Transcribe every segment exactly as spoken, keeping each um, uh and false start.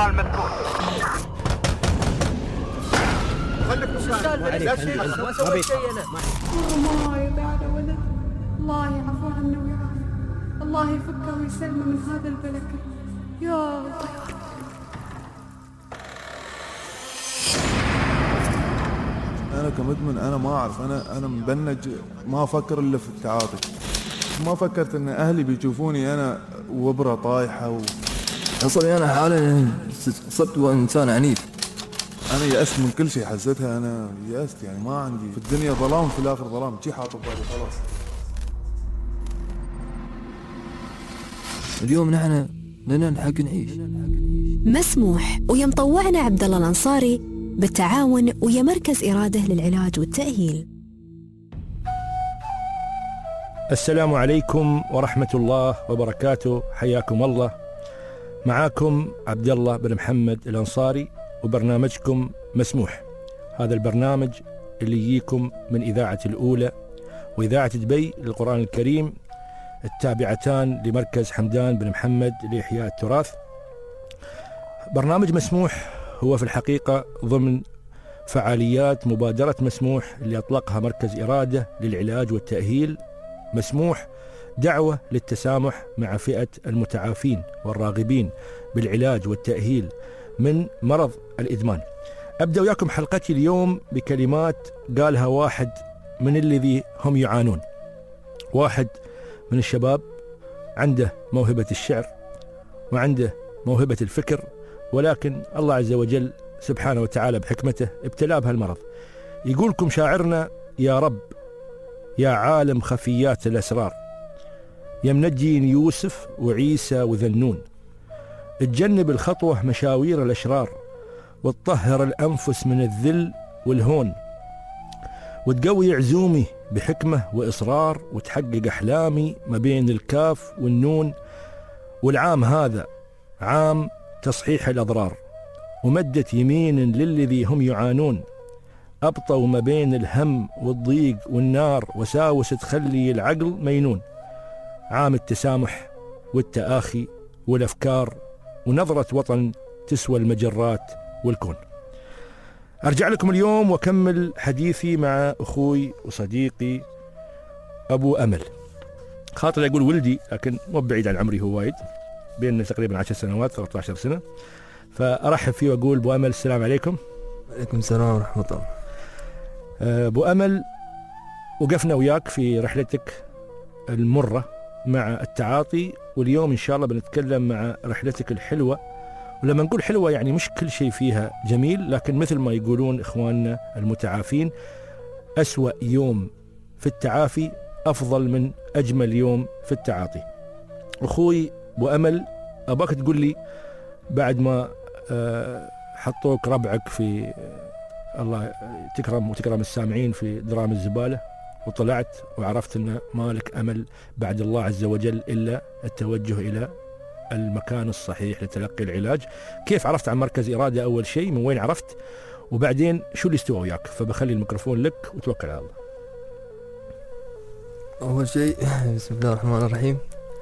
المكان المذكور. خليك مكانك، لا تشيل، ما سويت شيء أنا. والله ما يبي على ولد، الله يعفو عنه ويعافيه، الله يفكه ويسلمه من هذا البلد يا رب. أنا كمدمن أنا ما أعرف، أنا أنا مبنج، ما أفكر إلا في التعاطي. ما فكرت إن أهلي بيشوفوني أنا وبرة طايحة و... أصلي أنا حاليا صرت إنسان عنيف. أنا يأست من كل شيء حسيتها، أنا يأست يعني ما عندي في الدنيا ظلام، في الآخر ظلام، شي حاطه بالي خلاص. اليوم نحن لنا الحق نعيش. مسموح ويا مطوعنا عبد الله الأنصاري بالتعاون ويا مركز إرادة للعلاج والتأهيل. السلام عليكم ورحمة الله وبركاته، حياكم الله. معاكم عبد الله بن محمد الأنصاري وبرنامجكم مسموح. هذا البرنامج اللي يجيكم من إذاعة الأولى وإذاعة دبي للقرآن الكريم، التابعتان لمركز حمدان بن محمد لإحياء التراث. برنامج مسموح هو في الحقيقة ضمن فعاليات مبادرة مسموح اللي أطلقها مركز إرادة للعلاج والتأهيل. مسموح دعوة للتسامح مع فئة المتعافين والراغبين بالعلاج والتأهيل من مرض الإدمان. أبدأ وياكم حلقتي اليوم بكلمات قالها واحد من الذي هم يعانون. واحد من الشباب عنده موهبة الشعر وعنده موهبة الفكر، ولكن الله عز وجل سبحانه وتعالى بحكمته ابتلاه بهالمرض. يقولكم شاعرنا: يا رب يا عالم خفيات الأسرار، يا منجين يوسف وعيسى وذنون، تجنب الخطوة مشاوير الأشرار، وتطهر الأنفس من الذل والهون، وتقوي عزومي بحكمة وإصرار، وتحقق أحلامي ما بين الكاف والنون. والعام هذا عام تصحيح الأضرار، ومدة يمين للذي هم يعانون، أبطوا ما بين الهم والضيق والنار، وساوس تخلي العقل مينون. عام التسامح والتآخي والأفكار، ونظرة وطن تسوى المجرات والكون. أرجع لكم اليوم وأكمل حديثي مع أخوي وصديقي أبو أمل. خاطر أقول ولدي لكن مو بعيد عن عمري، هو وايد، بيننا تقريبا عشر سنوات ثلاثة عشر سنة. فأرحب فيه وأقول: أبو أمل السلام عليكم. عليكم السلام ورحمة الله. أبو أمل، وقفنا وياك في رحلتك المرة مع التعاطي، واليوم إن شاء الله بنتكلم مع رحلتك الحلوة. ولما نقول حلوة يعني مش كل شيء فيها جميل، لكن مثل ما يقولون إخواننا المتعافين: أسوأ يوم في التعافي أفضل من أجمل يوم في التعاطي. أخوي أبو أمل، أباك تقول لي بعد ما حطوك ربعك في الله تكرم وتكرم السامعين في درام الزبالة، وطلعت وعرفت أن مالك أمل بعد الله عز وجل إلا التوجه إلى المكان الصحيح لتلقي العلاج. كيف عرفت عن مركز إرادة أول شيء؟ من وين عرفت؟ وبعدين شو اللي استوى وياك؟ فبخلي الميكروفون لك وتوكل على الله. أول شيء بسم الله الرحمن الرحيم.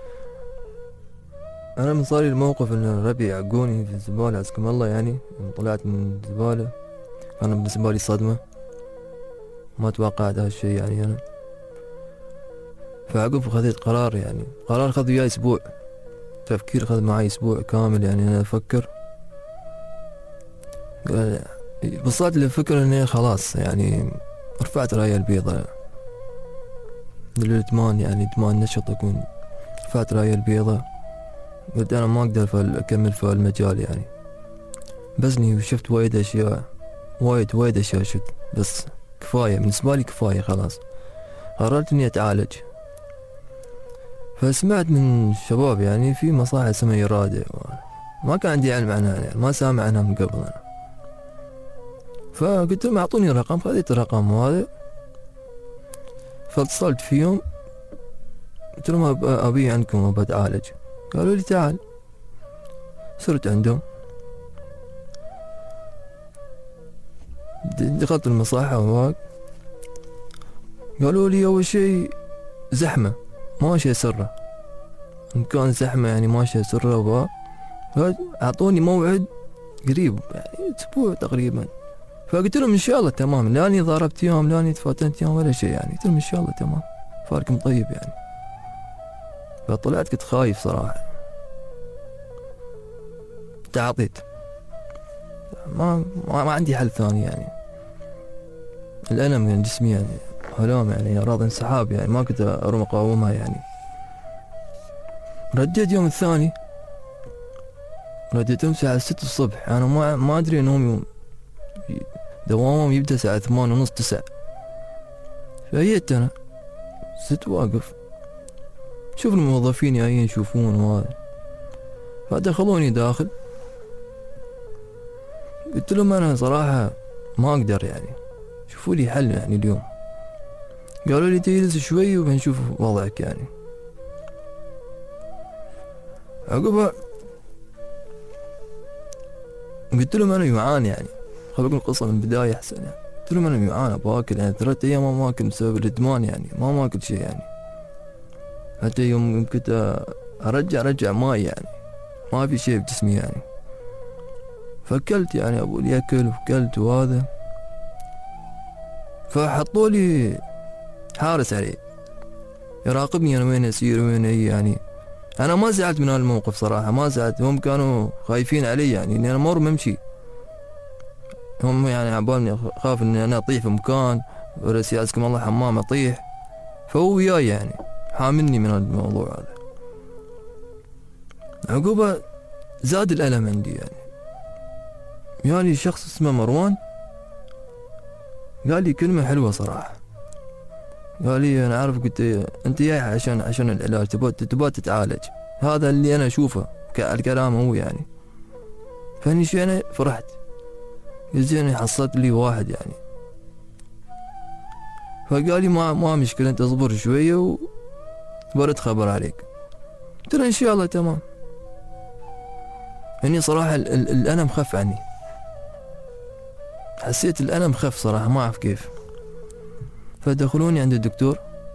أنا من صار لي الموقف أن ربي يعقوني في الزبالة عزكم الله، يعني طلعت من الزبالة أنا بالنسبة لي صدمة، ما توقعت هالشيء يعني أنا. فعقب خذيت قرار، يعني قرار خذ وياي أسبوع تفكير، خذ معي أسبوع كامل يعني أنا أفكر. وصلت للفكرة أني خلاص يعني رفعت راية البيضة للإدمان، يعني إدمان نشط أكون. رفعت راية البيضة، قلت أنا ما أقدر أكمل في المجال يعني. بزني وشفت وايد أشياء، وايد وايد أشياء شفت، بس كفاية بالنسبة لي، كفاية خلاص. قررت إني أتعالج. فسمعت من الشباب يعني في مصحة اسمها إرادة، ما كان عندي علم عنها يعني، ما سامع عنها من قبل أنا. فقلت لهم أعطوني رقم، خذيت الرقم هذا، فاتصلت فيهم قلت لهم أبي عندكم أبى أتعالج. قالوا لي تعال. صرت عندهم، دخلت المصحة وهاك، قالوا لي أول شيء زحمة ماشية سرة، المكان زحمة يعني ماشية سرة. وها أعطوني موعد قريب يعني اسبوع تقريبا. فقلت لهم ان شاء الله تمام، لاني ضربت يوم لاني تفاتنت يوم ولا شيء يعني. قلت لهم ان شاء الله تمام، فاركم طيب يعني. فطلعت كنت خايف صراحه، تعاطيت، ما ما, ما عندي حل ثاني يعني. الالم من جسمي يعني هلام يعني اراضي انسحاب يعني، ما كنت اروم اقاومها يعني. رديت يوم الثاني، رديت الساعة ستة الصبح. انا ما ما ادري انهم دوامهم يبدا الساعة ثمانية ونص تسعة. فجيت انا ست واقف، شوف الموظفين جايين يشوفون وهذا، فدخلوني داخل. قلت لهم انا صراحة ما اقدر يعني، شوفوا لي حل يعني اليوم. قالوا لي تجلس شوي وبنشوف وضعك يعني. عقبها قلت لهم انا جوعان يعني، خلوا لكم القصة من البداية احسن يعني. قلت لهم انا جوعان باكل يعني، ثلاث ايام ما ماكل بسبب الادمان يعني، ما ماكل شيء يعني. حتى يوم كنت ارجع رجع ماي يعني، ما في شيء بجسمي يعني. فاكلت يعني، ابو لي اكل وكلت وهذا. فحطوا لي حارس علي يراقبني انا وين اسير وين اي يعني. انا ما زعلت من هالموقف صراحه، ما زعلت، هم كانوا خايفين علي يعني اني انا مر ممشي. هم يعني عبالني خاف اني انا اطيح في مكان ولا سياسكم الله حمام اطيح. فهو وياي يعني حاملني من الموضوع هذا. عقوبه زاد الالم عندي يعني. يعني شخص اسمه مروان قال لي كلمه حلوه صراحه. قال لي انا عارف، قلت انت جاي عشان عشان العلاج، تبغى تبغى تتعالج، هذا اللي انا اشوفه الكلام هو يعني. فاني شي انا فرحت، زين حصلت لي واحد يعني. فقال لي ما ما مشكله، انت اصبر شويه وبرد خبر عليك. قلت له ان شاء الله تمام. اني صراحه ال ال الالم خف عني، حسيت الالم خف صراحه، ما اعرف كيف. فدخلوني عند الدكتور،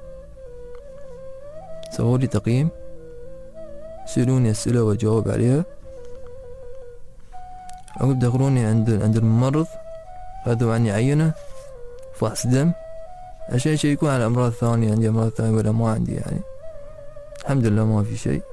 سووا لي تقييم، سألوني أسئلة وأجاوب عليها. عقب دخلوني عند عند الممرض، خذوا عني عينة فحص دم عشان يشيكون على أمراض ثانية، عندي أمراض ثانية ولا ما عندي يعني. الحمد لله ما في شيء.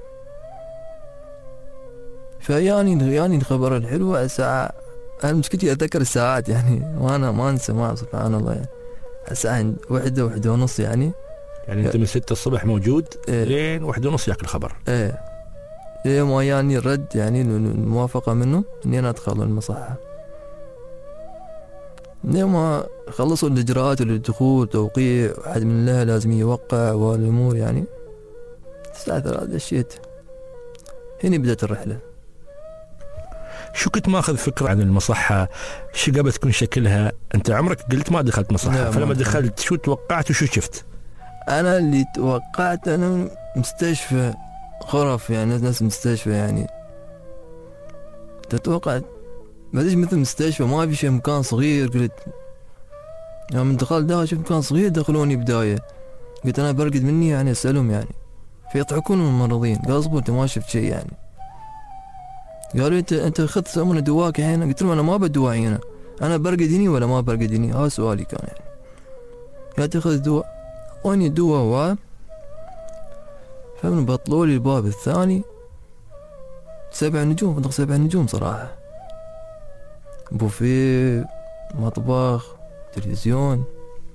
فياني ياني الخبر الحلو الساعة، أنا مشكلتي أتذكر الساعات يعني، وأنا ما أنسى، ما سبحان الله يعني. الساعة واحدة واحدة ونص يعني. يعني أنت من ستة الصبح موجود إيه. لين واحدة ونص ياك الخبر. إيه إيه ما يعني الرد يعني الموافقة منه إني أنا أدخل المصحة. لما خلصوا الإجراءات للدخول، توقيع، واحد من الله لازم يوقع والأمور يعني. الساعة ثلاثة دشيت، هني بدأت الرحلة. شو كنت ماخذ فكرة عن المصحة؟ شو قبل تكون شكلها؟ أنت عمرك قلت ما دخلت مصحة، فلما دخلت شو توقعت وشو شفت؟ أنا اللي توقعت أنا مستشفى خرف يعني، ناس مستشفى يعني. تتوقع بديش مثل مستشفى، ما في شيء، مكان صغير. قلت يوم يعني دخلت داخل شفت مكان صغير، دخلوني بداية. قلت أنا برقد مني يعني أسألهم يعني، فيضحكون من الممرضين. قال اصبر أنت ما شفت شيء يعني. قالوا انت انت اخذت سمنه دواك هنا؟ قلت لهم انا ما بدوا هنا، انا برقد هني ولا ما برقد هني، هذا سؤالي كان يعني. قال تاخذ دواء، اعطوني دواء و فمن بطلوا لي الباب الثاني سبع نجوم، فندق سبع نجوم صراحه، بوفيه، مطبخ، تلفزيون.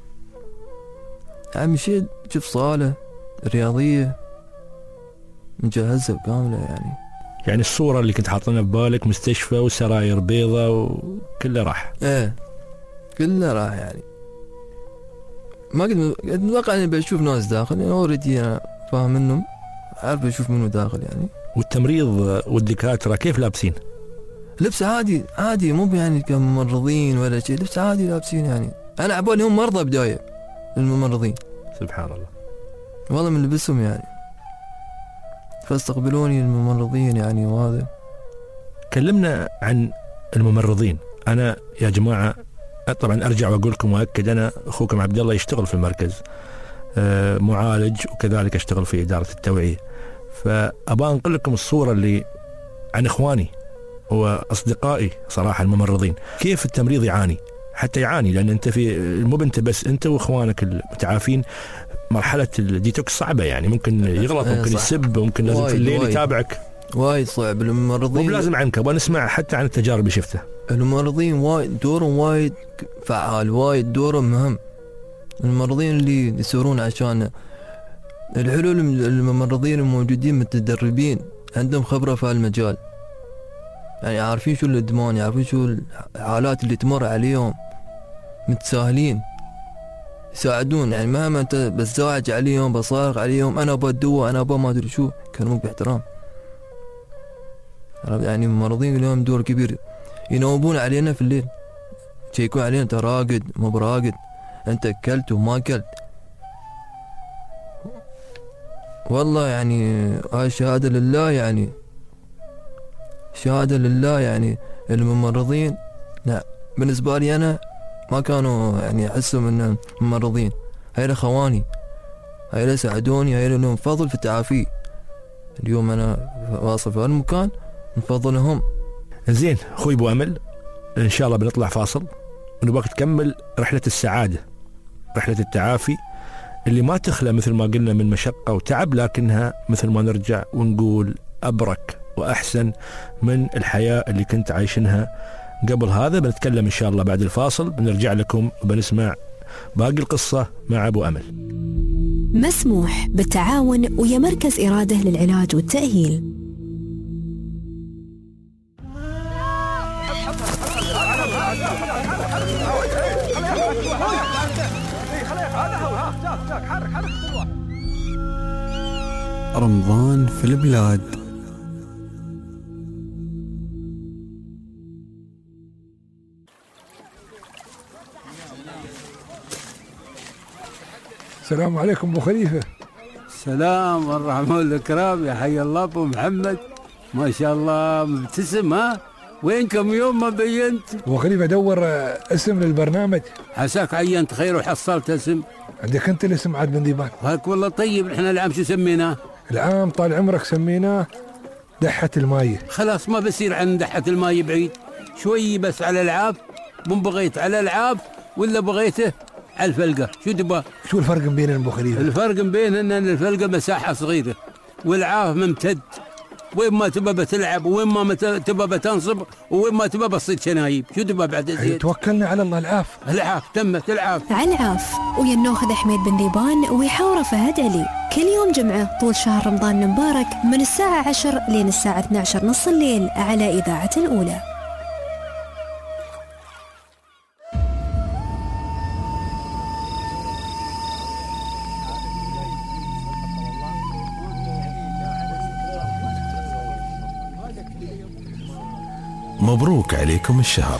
يعني مشيت شوف صاله رياضيه مجهزه كامله يعني. يعني الصورة اللي كنت حاطينها ببالك مستشفى وسراير بيضة وكله راح. ايه كله راح يعني. ما كنت متوقع اني بشوف ناس داخل يعني، اوريدي انا فاهم منهم، عارف اشوف منه داخل يعني. والتمريض والدكاترة كيف لابسين؟ لبس عادي عادي، مو يعني كممرضين ولا شيء، لبس عادي لابسين يعني. انا عبالي هم مرضى بداية الممرضين. سبحان الله. والله من لبسهم يعني. فاستقبلوني الممرضين يعني. وهذا كلمنا عن الممرضين. انا يا جماعه طبعا ارجع واقول لكم واكد، انا اخوكم عبد الله يشتغل في المركز معالج، وكذلك اشتغل في اداره التوعيه. فابى انقل لكم الصوره اللي عن اخواني وأصدقائي صراحة الممرضين كيف التمريض يعاني، حتى يعاني لأن أنت في مو أنت بس، أنت وإخوانك المتعافين مرحلة الديتوكس صعبة، يعني ممكن يغلط، ممكن يسب، ممكن لازم في الليل يتابعك. وايد صعب الممرضين، مو لازم عنك، ونسمع حتى عن التجارب اللي شفتها. الممرضين وايد دورهم وايد فعال، وايد دورهم مهم. الممرضين اللي يسورون عشان الحلول، الممرضين الموجودين متدربين، عندهم خبرة في المجال، يعني عارفين شو الادمان، يعرفون شو الحالات اللي تمر عليهم، متساهلين يساعدون. يعني مهما انت بتزاعج عليهم، بصارخ عليهم، انا ابغى الدواء، انا ابغى ما ادري شو، كلامك باحترام. يعني الممرضين لهم دور كبير، ينوبون علينا في الليل، يشيكون علينا انت راقد مو براقد، انت اكلت وما اكلت. والله يعني هاي شهادة لله، يعني شهادة لله. يعني الممرضين لا بالنسبة لي أنا ما كانوا يعني أحسهم إنهم ممرضين، هاي خواني، هاي ساعدوني، هاي لهم فضل في التعافي. اليوم أنا واصل في هالمكان من فضلهم. زين أخوي أبو أمل، إن شاء الله بنطلع فاصل ونبغاك تكمل رحلة السعادة، رحلة التعافي اللي ما تخلى مثل ما قلنا من مشقة وتعب، لكنها مثل ما نرجع ونقول أبرك وأحسن من الحياة اللي كنت عايشنها قبل هذا. بنتكلم إن شاء الله بعد الفاصل، بنرجع لكم وبنسمع باقي القصة مع أبو أمل. مسموح بالتعاون ويا مركز إرادة للعلاج والتأهيل. رمضان في البلاد. السلام عليكم ابو خليفه. السلام والرحمه والكرام، يا حي الله ابو محمد، ما شاء الله مبتسم. ها وينكم يوم ما بينت؟ ابو خليفه دور اسم للبرنامج. عساك عينت خير وحصلت اسم. عندك انت الاسم عاد بن ذيبان. هاك والله طيب. احنا العام شو سميناه؟ العام طال عمرك سميناه دحة المايه. خلاص ما بصير عن دحة المايه بعيد شوي، بس على العاب. مو بغيت على العاب ولا بغيته على الفلقة؟ شو تبغى؟ شو الفرق بين ابو خليفه؟ الفرق بين ان الفلقة مساحة صغيرة والعاف ممتد، وين ما تبى بتلعب، وين ما تبى بتنصب، وين ما تبى بتصيد شنايب. شو تبى بعد زين؟ توكلنا على الله. العاف العاف تمت العاف. على العاف ويا الناخذ حميد بن ذيبان ويحاوره فهد علي، كل يوم جمعة طول شهر رمضان المبارك من الساعة عشر لين الساعة اثني عشر نص الليل على إذاعة الأولى. مبروك عليكم الشهر.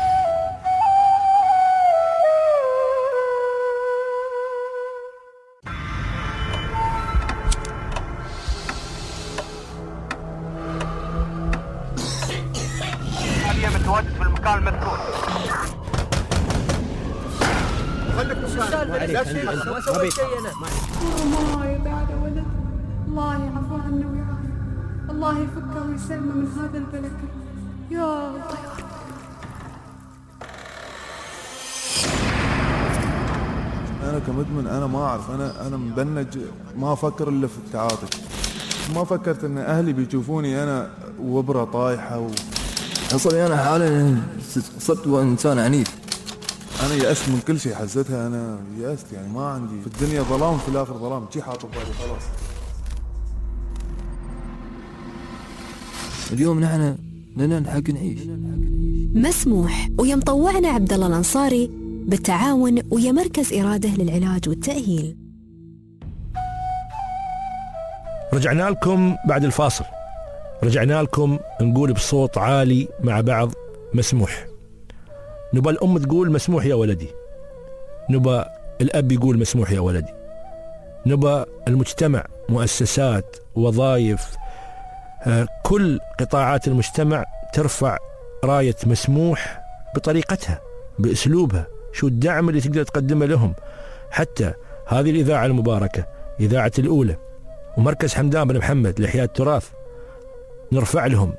حاليا متواجد في المكان المذكور. خليك مسؤول، لا شيء، ما سويت شيء انا. والله بعد ولد، الله يعفو عنه ويعافيه، الله يفكه ويسلمه من هذا البلك يا الله. انا كمدمن انا ما اعرف، انا انا مبنج، ما افكر الا في التعاطي. ما فكرت ان اهلي بيشوفوني انا وبره طايحه و... اصلا انا حاليا صرت انسان عنيف. انا يأست من كل شيء حسيتها، انا يأست، يعني ما عندي في الدنيا ظلام، في الاخر ظلام، شي حاط ببالي خلاص. اليوم نحن لنا نحق نعيش. مسموح ويا مطوعنا عبد الله الانصاري بالتعاون ويا مركز إرادة للعلاج والتأهيل. رجعنا لكم بعد الفاصل، رجعنا لكم نقول بصوت عالي مع بعض مسموح. نبى الأم تقول مسموح يا ولدي، نبى الأب يقول مسموح يا ولدي، نبى المجتمع، مؤسسات، وظائف، كل قطاعات المجتمع ترفع راية مسموح بطريقتها بأسلوبها. شو الدعم اللي تقدر تقدمه لهم. حتى هذه الإذاعة المباركة، إذاعة الأولى ومركز حمدان بن محمد لإحياء التراث، نرفع لهم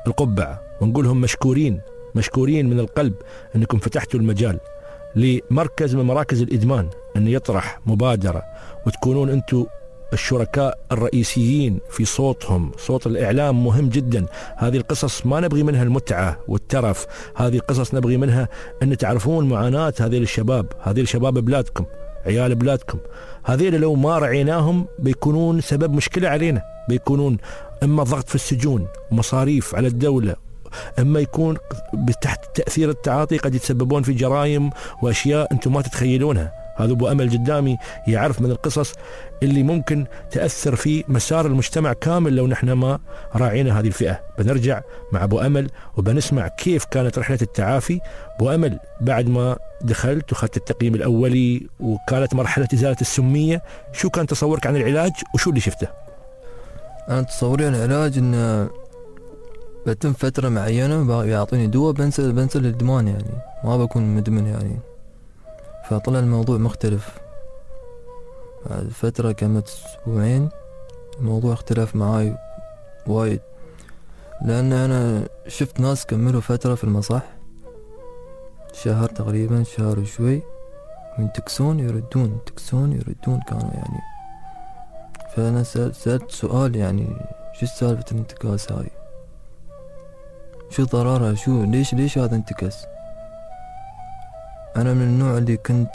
القبعة ونقول لهم مشكورين مشكورين من القلب أنكم فتحتوا المجال لمركز من مراكز الإدمان أن يطرح مبادرة وتكونون أنتم الشركاء الرئيسيين في صوتهم. صوت الإعلام مهم جدا. هذه القصص ما نبغي منها المتعة والترف، هذه القصص نبغي منها أن تعرفون معاناة هذه الشباب. هذه الشباب بلادكم، عيال بلادكم، هذين لو ما رعيناهم بيكونون سبب مشكلة علينا، بيكونون إما ضغط في السجون، مصاريف على الدولة، اما يكون تحت تاثير التعاطي قد يتسببون في جرائم واشياء انتم ما تتخيلونها. هذا ابو امل قدامي يعرف من القصص اللي ممكن تاثر في مسار المجتمع كامل لو نحن ما راعينا هذه الفئه. بنرجع مع ابو امل وبنسمع كيف كانت رحله التعافي. ابو امل بعد ما دخلت واخذت التقييم الاولي وكانت مرحله ازاله السميه، شو كان تصورك عن العلاج وشو اللي شفته؟ انا تصوري عن العلاج ان بتم فترة معينة بيعطيني دواء بنسى بنسى الإدمان، يعني ما بكون مدمن يعني. فطلع الموضوع مختلف. بعد فترة كانت أسبوعين الموضوع اختلف معاي وايد، لأن أنا شفت ناس كملوا فترة في المصح شهر تقريبا، شهر وشوي، ينتكسون يردون ينتكسون يردون كانوا يعني. فأنا سألت سؤال يعني شو سالفة الانتكاس هاي؟ شو ضررها؟ شو ليش ليش هذا انتكس؟ انا من النوع اللي كنت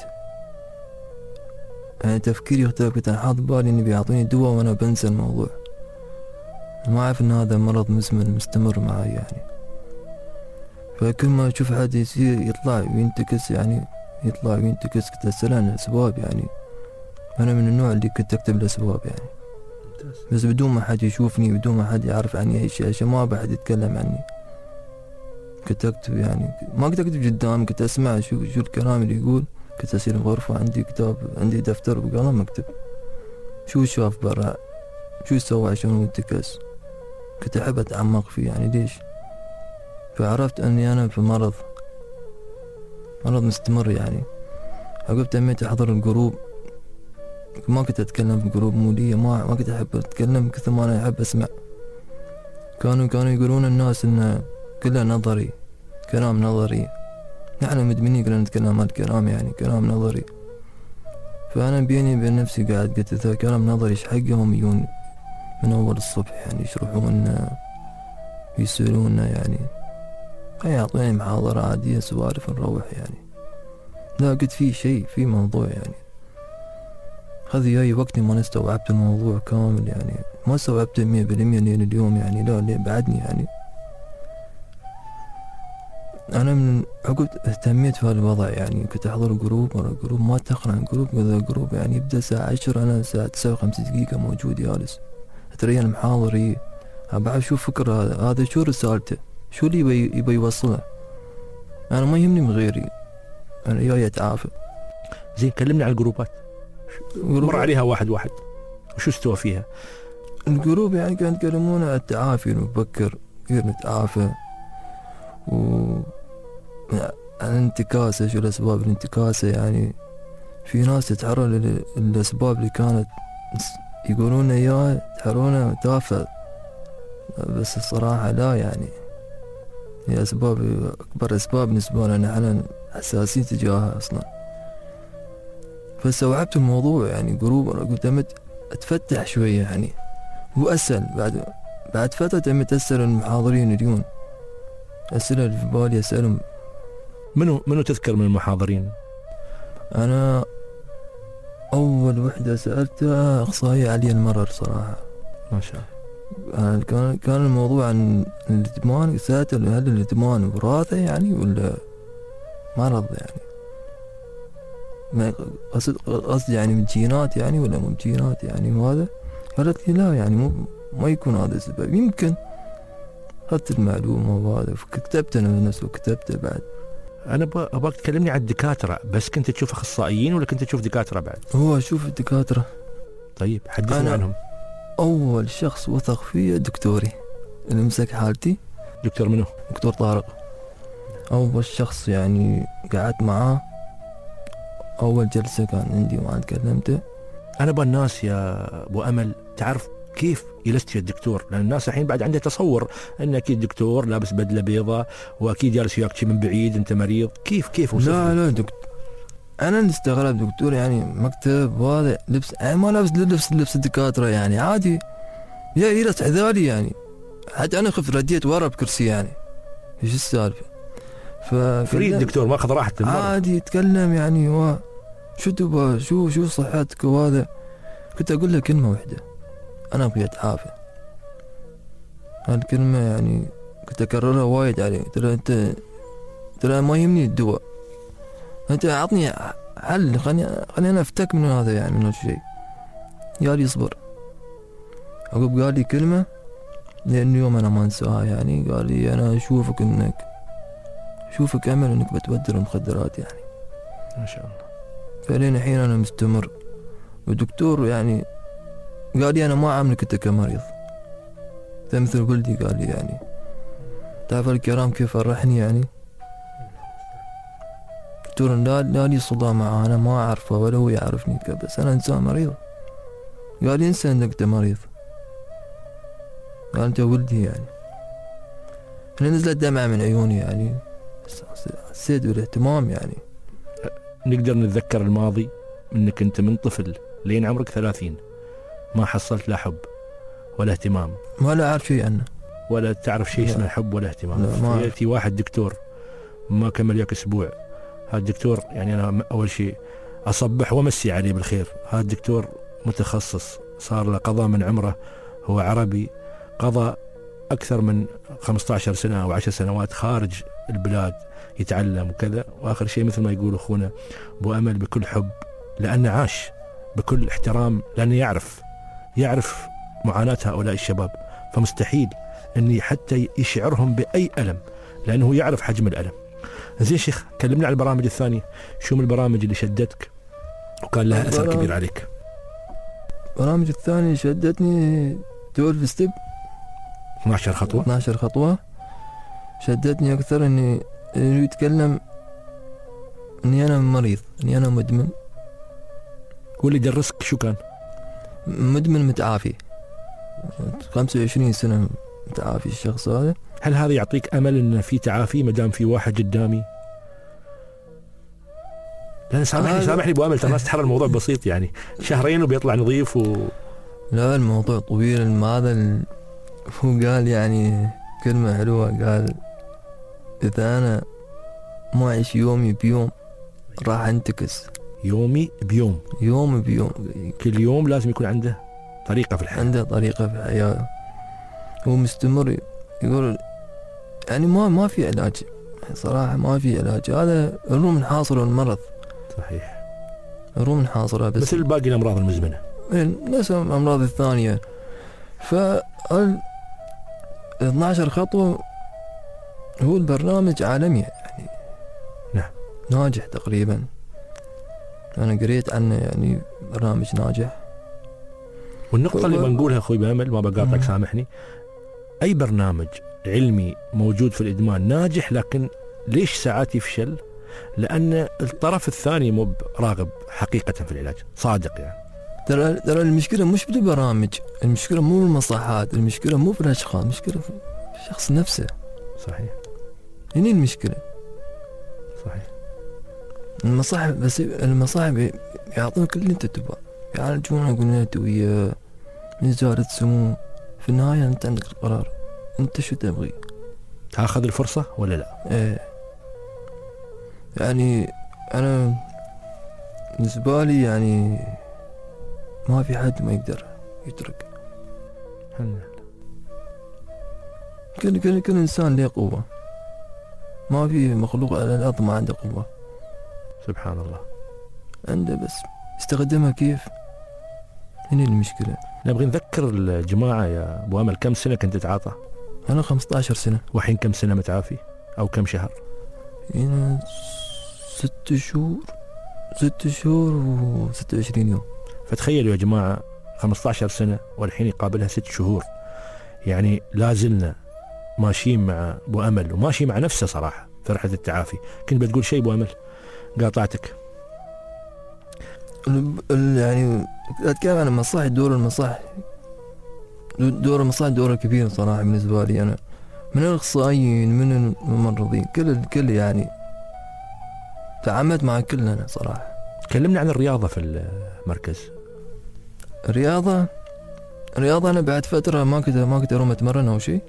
يعني تفكيري يختلف، كنت حاط بالي اني بيعطوني دواء وانا بنسى الموضوع، ما اعرف ان هذا مرض مزمن مستمر معي يعني. فكل ما اشوف حد يصير يطلع وينتكس يعني يطلع وينتكس كنت اسأل عن الاسباب يعني. انا من النوع اللي كنت اكتب الاسباب يعني، بس بدون ما حد يشوفني، بدون ما حد يعرف عني اي شيء، عشان ما بحد يتكلم عني. كنت اكتب يعني، ما كنت اكتب قدام، كنت اسمع شو شو الكلام اللي يقول. كنت اسير الغرفة عندي كتاب، عندي دفتر وقلم اكتب شو شاف برا، شو سوى عشان ينتكس. كنت احب اتعمق فيه يعني ليش. فعرفت اني انا في مرض مرض مستمر يعني. عقب تميت احضر الجروب، ما كنت اتكلم في الجروب مودية، ما ما كنت احب اتكلم كثر ما انا احب اسمع. كانوا كانوا يقولون الناس انه كله نظري، كلام نظري، نحن مدمنين كلنا نتكلم عن الكلام يعني كلام نظري. فأنا بيني وبين نفسي قاعد قلت إذا كلام نظري إيش حقهم يجون من أول الصبح يعني يشرحون يسألونا يعني، يعطوني محاضرة عادية سوالف نروح يعني. لا قلت في شيء في موضوع يعني. خذ وياي وقتي ما استوعبت الموضوع كامل يعني، ما استوعبته مية بالمية لين اليوم يعني. لا لين بعدني يعني. أنا من عقب اهتميت في هالوضع يعني، كنت أحضر جروب ورا جروب، ما تقنع جروب كذا جروب يعني يبدأ الساعة عشرة، أنا الساعة تسعة وخمسين دقيقة موجود جالس أتريا المحاضر. إيه أبغى أشوف فكرة هذا هذا شو رسالته، شو اللي يبي يبي يوصله. أنا ما يهمني من غيري، أنا جاي أتعافى. زين كلمنا عن الجروبات، مر عليها واحد واحد وشو استوى فيها؟ الجروب يعني كانوا يتكلمون عن التعافي المبكر، كيف نتعافى و الانتكاسة، شو الأسباب الانتكاسة يعني. في ناس تتحرر للأسباب اللي كانت يقولون إياها تحررونها تافهة، بس الصراحة لا يعني. هي أسباب أكبر أسباب بالنسبة لنا نحن حساسين تجاهها أصلا. فاستوعبت الموضوع يعني. جروب قلت أتفتح شوية يعني وأسأل. بعد بعد فترة تمت أسأل المحاضرين اليوم، أسئلة اللي في بالي أسألهم. منو منو تذكر من المحاضرين؟ أنا أول وحدة سألتها أخصائية علي المرر صراحة. ما شاء الله. كان كان الموضوع عن الإدمان. سألت هل الإدمان وراثة يعني ولا مرض يعني، ما قصد قصدي يعني من جينات يعني ولا مو جينات يعني. وهذا قالت لي لا يعني مو ما يكون هذا السبب. يمكن أخذت المعلومة وهذا فكتبت أنا نفسي وكتبت بعد. أنا أبغاك تكلمني عن الدكاترة بس، كنت تشوف أخصائيين ولا كنت تشوف دكاترة بعد؟ هو أشوف الدكاترة. طيب حدثنا عنهم. أول شخص وثق فيه دكتوري اللي مسك حالتي. دكتور منو؟ دكتور طارق. أول شخص يعني قعدت معاه، أول جلسة كان عندي وما تكلمته. أنا بالناس يا أبو أمل تعرف كيف جلست يا الدكتور؟ لأن الناس الحين بعد عندها تصور أن أكيد دكتور لابس بدلة بيضاء وأكيد جالس وياك شي من بعيد، أنت مريض. كيف كيف وصف لا لا دكتور، أنا اللي استغرب دكتور، يعني مكتب وهذا لبس، يعني ما لابس لبس لبس الدكاترة، يعني عادي يجلس عذالي يعني، حتى أنا خفت رديت ورا بكرسي يعني إيش السالفة. فريد دكتور ما أخذ راحته عادي يتكلم يعني، و شو تبغى، شو شو صحتك وهذا. كنت أقول له كلمة واحدة، أنا أبغي أتعافى. هالكلمة يعني كنت أكررها وايد عليه، ترى أنت ترى ما يهمني الدواء، أنت أعطني حل، خلني خلني أنا أفتك من هذا يعني من هالشيء. قال لي اصبر. عقب قال لي كلمة لأن يوم أنا ما أنساها يعني، قال لي أنا أشوفك إنك أشوفك أمل إنك بتبدل المخدرات يعني. ما شاء الله. فلين الحين أنا مستمر. والدكتور يعني قال لي أنا ما عاملك أنت كمريض، أنت مثل ولدي. قال لي يعني تعرف الكلام كيف فرحني يعني. دكتور لا لا لي صدام معاه، أنا ما أعرفه ولا هو يعرفني، بس أنا إنسان مريض. قال لي انسى إنك أنت مريض، قال أنت ولدي يعني. أنا نزلت دمعة من عيوني يعني، حسيت بالاهتمام يعني. نقدر نتذكر الماضي انك انت من طفل لين عمرك ثلاثين ما حصلت لا حب ولا اهتمام، ولا اعرف شيء عنه، ولا تعرف شيء اسمه حب ولا اهتمام. يأتي واحد دكتور ما كمل ياك اسبوع، هذا الدكتور يعني انا اول شيء اصبح وامسي عليه بالخير. هذا الدكتور متخصص، صار له قضاء من عمره، هو عربي، قضى اكثر من خمسة عشر سنة او عشر سنوات خارج البلاد يتعلم وكذا. واخر شيء مثل ما يقول اخونا ابو امل بكل حب، لانه عاش بكل احترام، لانه يعرف يعرف معاناة هؤلاء الشباب، فمستحيل اني حتى يشعرهم باي الم، لانه يعرف حجم الالم. زين شيخ، كلمنا عن البرامج الثانية، شو من البرامج اللي شدتك وكان لها اثر كبير عليك؟ البرامج الثانية شدتني اثناشر ستيب، اثني عشر خطوة اثني عشر خطوة شدتني أكثر. إني يتكلم إني أنا مريض، إني أنا مدمن. واللي درسك شو كان؟ مدمن متعافي، خمسة وعشرين سنة متعافي الشخص هذا. هل هذا يعطيك أمل إن في تعافي مدام في واحد قدامي؟ لأن سامحني سامحني أبو أمل، ترى الناس تحرر الموضوع بسيط يعني، شهرين وبيطلع نظيف و... لا الموضوع طويل. هذا ال... هو قال يعني كلمة حلوة، قال إذا أنا ما أعيش يومي بيوم راح أنتكس. يومي بيوم يوم بيوم كل يوم لازم يكون عنده طريقة في الحياة، عنده طريقة في الحياة. هو مستمر يقول يعني ما ما في علاج صراحة، ما في علاج. هذا الروم حاصرة المرض. صحيح، الروم حاصرة بس مثل باقي الأمراض المزمنة، نفس الأمراض الثانية. فال اثني عشر خطوة هو البرنامج عالمي يعني، نعم ناجح تقريبا. أنا قريت عنه يعني برنامج ناجح. والنقطة اللي بنقولها أخوي بأمل، ما بقاطعك سامحني، أي برنامج علمي موجود في الإدمان ناجح، لكن ليش ساعات يفشل؟ لأن الطرف الثاني مو راغب حقيقة في العلاج، صادق يعني. ترى ترى المشكلة مش بالبرامج، المشكلة مو بالمصحات، المشكلة مو بالأشخاص، المشكلة في الشخص نفسه. صحيح، هني المشكلة. صحيح. المصاحب بس المصاحب يعطونك اللي انت تبغى، يعالجونك من الأدوية، من إزالة سموم. في النهاية انت عندك القرار، انت شو تبغي، تاخذ الفرصة ولا لا؟ ايه يعني انا بالنسبة لي يعني ما في حد ما يقدر يترك. كل كل كل انسان له قوة، ما في مخلوق على الارض ما عنده قوة. سبحان الله، عنده بس يستخدمها كيف. هني المشكلة. نبغي نذكر الجماعة يا ابو امل، كم سنة كنت تتعاطى؟ انا خمسة عشر سنة. وحين كم سنة متعافي او كم شهر؟ هنا ست شهور ست شهور وستة وعشرين يوم. فتخيلوا يا جماعة، خمسة عشر سنة والحين يقابلها ست شهور، يعني لازلنا ماشيين مع ابو امل وماشي مع نفسه صراحة في رحلة التعافي. كنت بتقول شيء ابو امل؟ قاطعتك. يعني اتكلم عن المصاح، دور المصاح دور المصاعد دوره كبير صراحة بالنسبة لي أنا، من الأخصائيين من الممرضين كل الكل يعني تعاملت مع كلنا صراحة. كلمنا عن الرياضة في المركز. الرياضة الرياضة أنا بعد فترة ما كنت ما كنت أروح أتمرن أو شيء.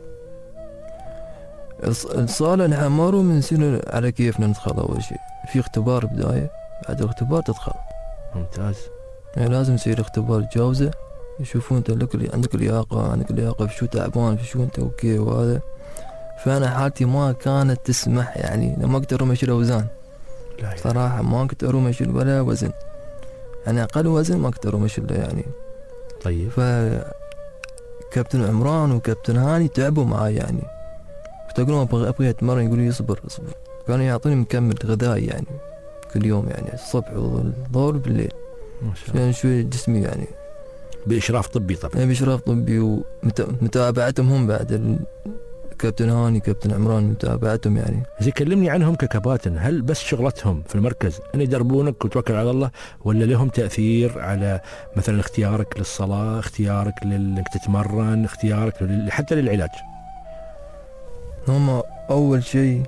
الصالة نحن مروا من سنة على كيفنا ندخل أول شيء، في اختبار بداية، بعد الاختبار تدخل. ممتاز. يعني لازم يصير اختبار تجاوزه، يشوفون انت لك عندك لياقة عندك لياقة في شو تعبان في شو انت اوكي وهذا. فأنا حالتي ما كانت تسمح، يعني ما كنت أروح أشيل أوزان صراحة، ما كنت أروح أشيل ولا وزن، يعني أقل وزن ما كنت أروح أشيله يعني. طيب. فكابتن عمران وكابتن هاني تعبوا معاي يعني، كنت أقول أبغى أبغى أتمرن يقولوا لي اصبر اصبر، كانوا يعطوني مكمل غذائي يعني كل يوم، يعني الصبح والظهر بالليل ما شاء الله، يعني شوي جسمي يعني بإشراف طبي طبعا. يعني بإشراف طبي ومتابعتهم هم بعد كابتن هاني كابتن عمران متابعتهم يعني. زي كلمني عنهم ككباتن، هل بس شغلتهم في المركز أن يدربونك وتوكل على الله، ولا لهم تأثير على مثلا اختيارك للصلاة، اختيارك لانك تتمرن، اختيارك لل... حتى للعلاج؟ هم أول شيء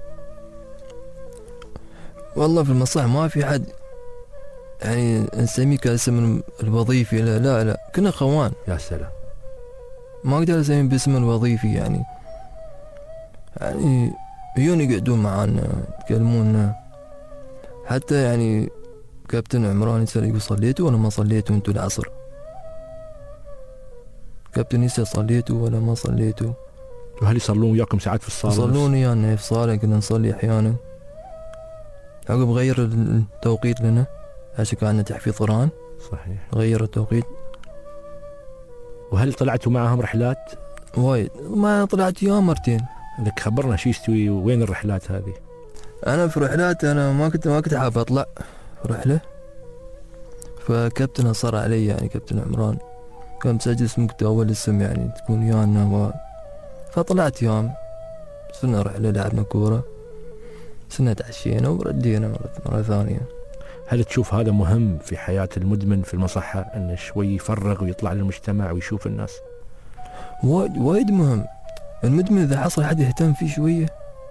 والله في المصح ما في حد يعني نسميه كاسم الوظيفي، لا لا لا كنا خوان. يا سلام. ما أقدر أسميه باسم الوظيفي يعني، يعني يجون يقعدون معانا يتكلمونا، حتى يعني كابتن عمران يسأل يقول صليتوا ولا ما صليتوا انتوا العصر؟ كابتن يسأل صليتوا ولا ما صليتوا؟ وهل يصلون وياكم ساعات في الصالة؟ يصلون ويانا في الصالة، كنا نصلي أحيانا. عقب غير التوقيت لنا عشان كان عندنا تحفيظ قرآن. صحيح. غير التوقيت. وهل طلعتوا معهم رحلات؟ وايد، ما طلعت يوم مرتين. لك خبرنا شو يستوي وين الرحلات هذه؟ أنا في رحلات أنا ما كنت ما كنت حاب أطلع في رحلة، فكابتن أصر علي يعني كابتن عمران كان مسجل اسمك أول اسم يعني تكون ويانا و... فطلعت يوم، صرنا رحلة لعبنا كورة، صرنا تعشينا وردينا مرة, مرة ثانية. هل تشوف هذا مهم في حياة المدمن في المصحة، أنه شوي يفرغ ويطلع للمجتمع ويشوف الناس؟ وايد وايد مهم. المدمن إذا حصل حد يهتم فيه شوية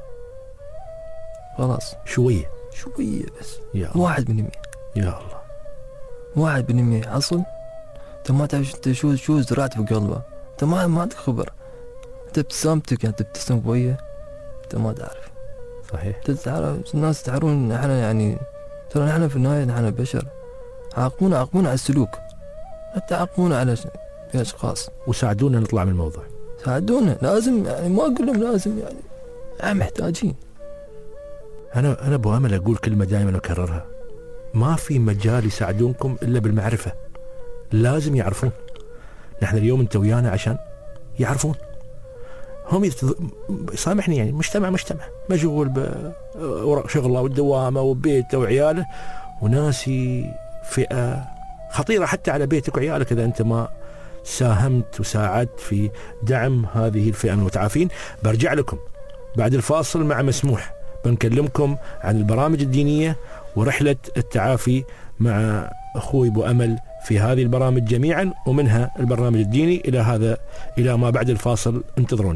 خلاص. شوية شوية بس، يا واحد بالمية. يا الله، واحد بالمية حصل. أنت ما تعرف أنت شو شو زرعت في قلبه، أنت ما ما عندك خبر. أنت ابتسامتك يعني تبتسم قوية أنت ما تعرف. صحيح. تعرف الناس تعرفون احنا يعني ترى نحن في النهاية نحن بشر، عاقبونا عاقبونا على السلوك، لا تعاقبونا على أشخاص. وساعدونا نطلع من الموضوع. ساعدونا لازم يعني، ما أقول لهم لازم يعني احنا محتاجين. أنا أنا أبو أمل أقول كلمة دائما أكررها، ما في مجال يساعدونكم إلا بالمعرفة، لازم يعرفون. نحن اليوم أنت ويانا عشان يعرفون. هم يتذ... سامحني يعني مجتمع مجتمع مشغول بشغله والدوامة وبيته وعياله، وناسي فئة خطيرة حتى على بيتك وعيالك إذا أنت ما ساهمت وساعدت في دعم هذه الفئة المتعافين. برجع لكم بعد الفاصل مع مسموح، بنكلمكم عن البرامج الدينية ورحلة التعافي مع أخوي أبو أمل في هذه البرامج جميعا، ومنها البرنامج الديني. إلى هذا إلى ما بعد الفاصل انتظروني.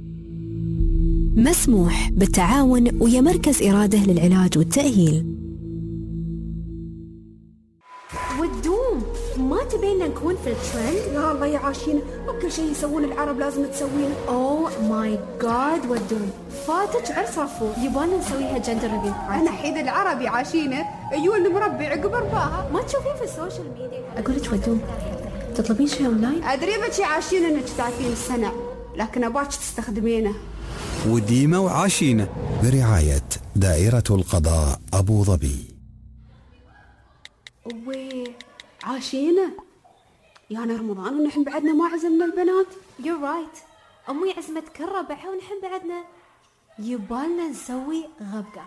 مسموح بالتعاون ويا مركز إرادة للعلاج والتأهيل. والدوم ما تبينا نكون في الترند؟ يا الله يا عاشينا، وكل شيء يسوون العرب لازم تسوينه. اوه ماي جاد والدوم فاتك عرس رفو، يبغانا نسويها جندر ريفيل. انا حيد العربي عاشينا يقول مربع عقب ارباها. ما تشوفين في السوشيال ميديا؟ اقول لك ودوم تطلبين شيء اونلاين؟ ادري بك يا عاشينا انك تعرفين الصنع، لكن اباك تستخدمينه. وديمة وعاشينة برعاية دائرة القضاء أبو ظبي. وي عاشينا يعني رمضان ونحن بعدنا ما عزمنا البنات. You're right. أمي عزمت كل ربعها ونحن بعدنا يبالنا نسوي غبقة.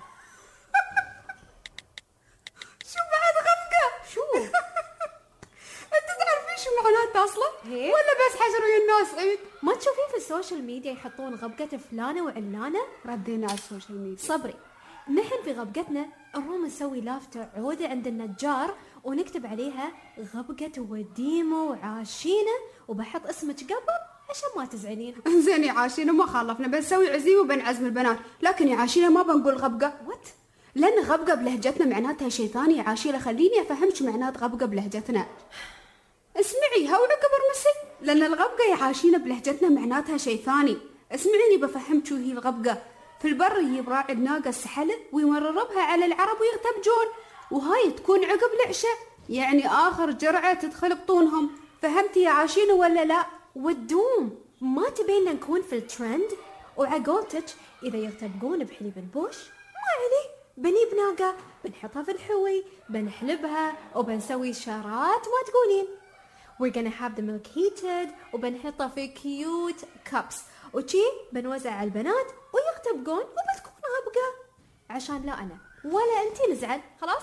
شو بعد غبقة؟ شو؟ انت تعرفين شو معناتها اصلا؟ ولا بس حجروا الناس عيد؟ ما تشوفين في السوشيال ميديا يحطون غبقة فلانة وعلانة؟ ردينا على السوشيال ميديا. صبري، نحن في غبقتنا نروم نسوي لافتة عودة عند النجار ونكتب عليها غبقة وديمة وعاشينة، وبحط اسمك قبل عشان ما تزعلين. زين يا عاشينة ما خالفنا، بنسوي عزيمة وبين عزم البنات، لكن يا عاشينة ما بنقول غبقة. وات؟ لأن غبقة بلهجتنا معناتها شيء ثاني يا عاشينة، خليني أفهمش معنات غبقة بلهجتنا. اسمعيها ونكبر مسي، لأن الغبقة يا عاشينة بلهجتنا معناتها شيء ثاني. اسمعيني بفهمك شو هي الغبقة. في البر يجيب راعي الناقة السحلة ويمرربها على العرب ويغتبجون، وهاي تكون عقب العشاء، يعني آخر جرعة تدخل بطونهم. فهمتي يا عاشينة ولا لا؟ والدوم ما تبين نكون في الترند؟ وعقولتك إذا يغتبقون بحليب البوش ما عليه، بني بناقة بنحطها في الحوي، بنحلبها وبنسوي شارات ما تقولين. We're gonna have the milk heated وبنحطها في cute cups، وشي بنوزع على البنات ويغتبقون وبتكون غبقة، عشان لا أنا ولا أنتي نزعل. خلاص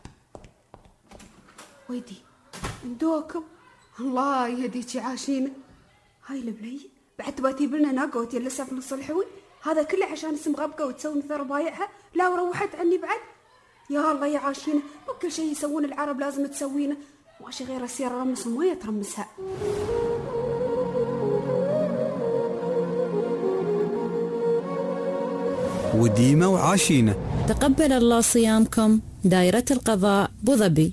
ويدي ندوكم. الله يهديك يا عاشينة. هاي البنية بعد تبغى تجيب لنا ناقة وتجلسها في نص الحوي؟ هذا كله عشان اسم غبقة وتسوي مثل ربايعها؟ لا وروحت عني بعد. يا الله يا عاشينة، كل شيء يسوون العرب لازم تسوينه، ماشي غير السيارة رمس ومية ترمسها. وديمة وعاشينة. تقبل الله صيامكم. دائرة القضاء أبو ظبي.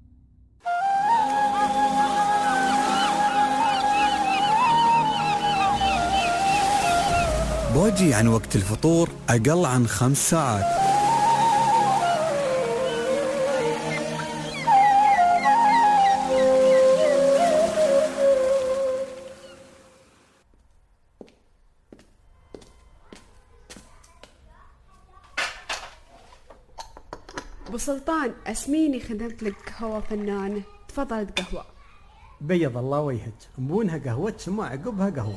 باجي عن وقت الفطور أقل عن خمس ساعات. أبو سلطان اسميني خدمت لك قهوة فنانة، تفضل قهوة. بيض الله وجهك، مبونها قهوة ثم عقبها قهوة.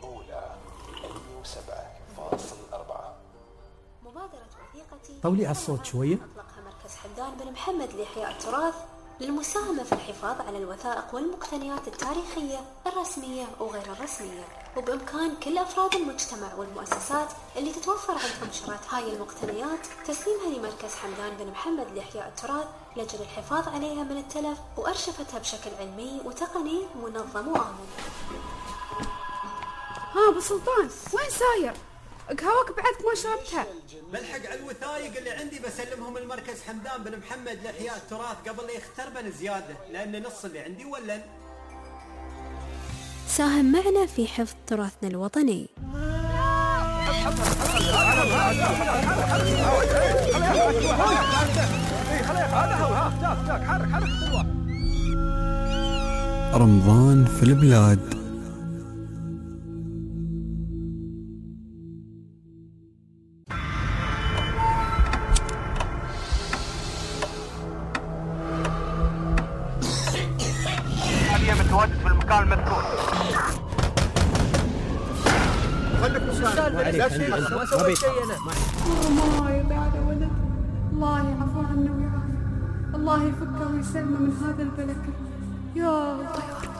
مبادرة وثيقتي طولي على الصوت شوية. أطلقها مركز حمدان بن محمد لإحياء التراث للمساهمة في الحفاظ على الوثائق والمقتنيات التاريخية الرسمية وغير الرسمية، وبإمكان كل أفراد المجتمع والمؤسسات اللي تتوفر عندهم شرايط هاي المقتنيات تسليمها لمركز حمدان بن محمد لإحياء التراث لأجل الحفاظ عليها من التلف وأرشفتها بشكل علمي وتقني منظم وآمن. ها أبو سلطان وين ساير؟ قهوك بعدك ما شربتها. بلحق على الوثائق اللي عندي بسلمهم المركز حمدان بن محمد لإحياء التراث قبل لا يختربن زيادة، لأن نص اللي عندي ولن. ساهم معنا في حفظ تراثنا الوطني. رمضان في البلاد. متواجد في المكان المذكور. خليك مسالم لا شيء، ما سويت شيء انا. ما يضيع على ولد، الله يعفو عنه ويعافيه، الله يفكه ويسلمه من هذا البلد يا طيار.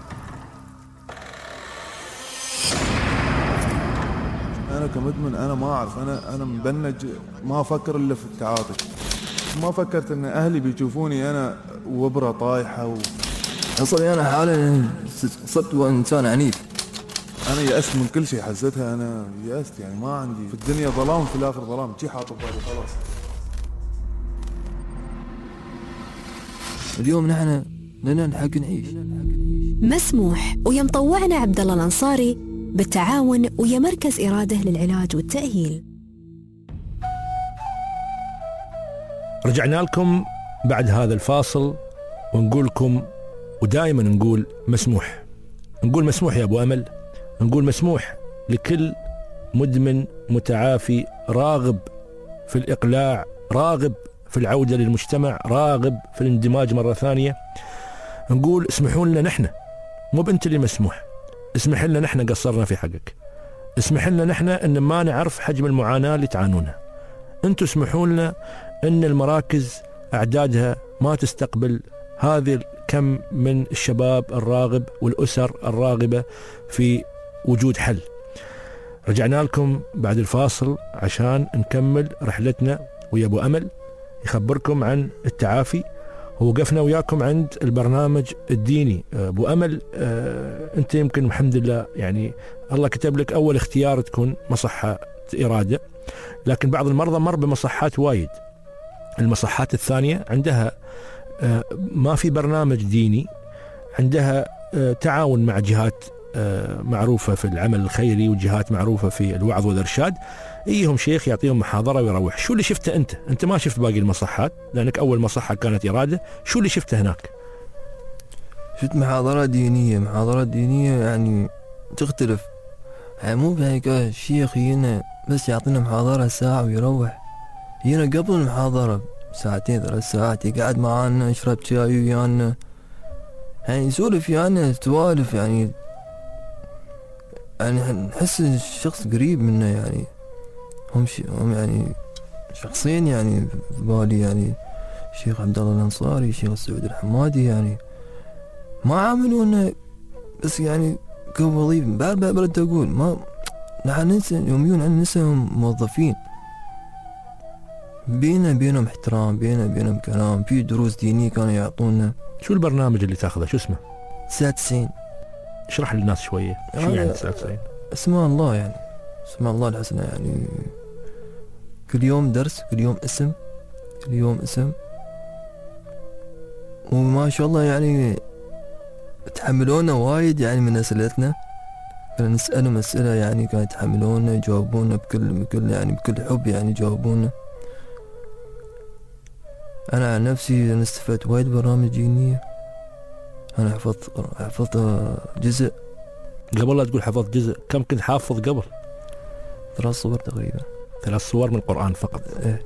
انا كمدمن انا ما اعرف، انا انا مبنج، ما افكر الا في التعاطي. ما فكرت ان اهلي بيشوفوني انا وبره طايحه و... اصلي انا حاليا صرت انسان عنيف. انا يأست من كل شيء، حسيتها انا يأست، يعني ما عندي في الدنيا ظلام في الاخر ظلام، شي حاط بالي خلاص. اليوم نحن لنا نحق نعيش. مسموح ويا مطوعنا عبد الله الانصاري بالتعاون ويا مركز إرادة للعلاج والتأهيل. رجعنا لكم بعد هذا الفاصل ونقول لكم، ودائما نقول مسموح، نقول مسموح يا أبو أمل، نقول مسموح لكل مدمن متعافي راغب في الإقلاع، راغب في العودة للمجتمع، راغب في الاندماج مرة ثانية. نقول اسمحوا لنا نحن، مو بنت اللي مسموح، اسمح لنا نحن قصرنا في حقك، اسمح لنا نحن ان ما نعرف حجم المعاناة اللي تعانونها. انتوا اسمحوا لنا ان المراكز اعدادها ما تستقبل هذه الكم من الشباب الراغب والاسر الراغبة في وجود حل. رجعنا لكم بعد الفاصل عشان نكمل رحلتنا ويا ابو امل يخبركم عن التعافي ووقفنا وياكم عند البرنامج الديني. أبو أمل، أنت يمكن الحمد لله يعني الله كتب لك أول اختيار تكون مصحة إرادة، لكن بعض المرضى مر بمصحات وايد. المصحات الثانية عندها ما في برنامج ديني، عندها تعاون مع جهات معروفة في العمل الخيري وجهات معروفة في الوعظ والإرشاد، إيهم شيخ يعطيهم محاضرة ويروح. شو اللي شفته أنت؟ أنت ما شفت باقي المصحات لأنك أول مصحة كانت إرادة، شو اللي شفته هناك؟ شفت محاضرات دينية، محاضرات دينية يعني تختلف، يعني مو بهيك الشيخ هنا بس يعطينا محاضرة ساعة ويروح. هنا قبل المحاضرة ساعتين ثلاث ساعات يقعد معانا يشرب شاي ويانا، يعني يسولف ويانا سوالف، يعني يعني نحس الشخص قريب منا، يعني هم شي هم يعني شخصين يعني في بالي، يعني الشيخ عبد الله الأنصاري، الشيخ السعود الحمادي، يعني ما عاملونا بس يعني كوظيفة. بعد بعد برد أقول ما نحن ننسى يوميون عن نساهم موظفين، بينا بينهم احترام، بينا بينهم كلام، في دروس دينية كانوا يعطونا. شو البرنامج اللي تاخذه شو اسمه؟ تسعة وتسعين. اشرح للناس شوية شو يعني تسعة وتسعين؟ اسماء الله، يعني اسماء الله الحسنى، يعني كل يوم درس، كل يوم اسم، كل يوم اسم، وما شاء الله يعني تحملونا وايد يعني من أسئلتنا. كنا نسألهم أسئلة يعني كانوا يتحملونا يجاوبونا بكل بكل يعني بكل حب، يعني يجاوبونا. أنا عن نفسي أنا استفدت وايد برامج دينية. أنا حفظت حفظت جزء. قبل لا تقول حفظت جزء، كم كنت حافظ قبل؟ ثلاث صور تقريبا. ثلاث صور من القرآن فقط؟ إيه.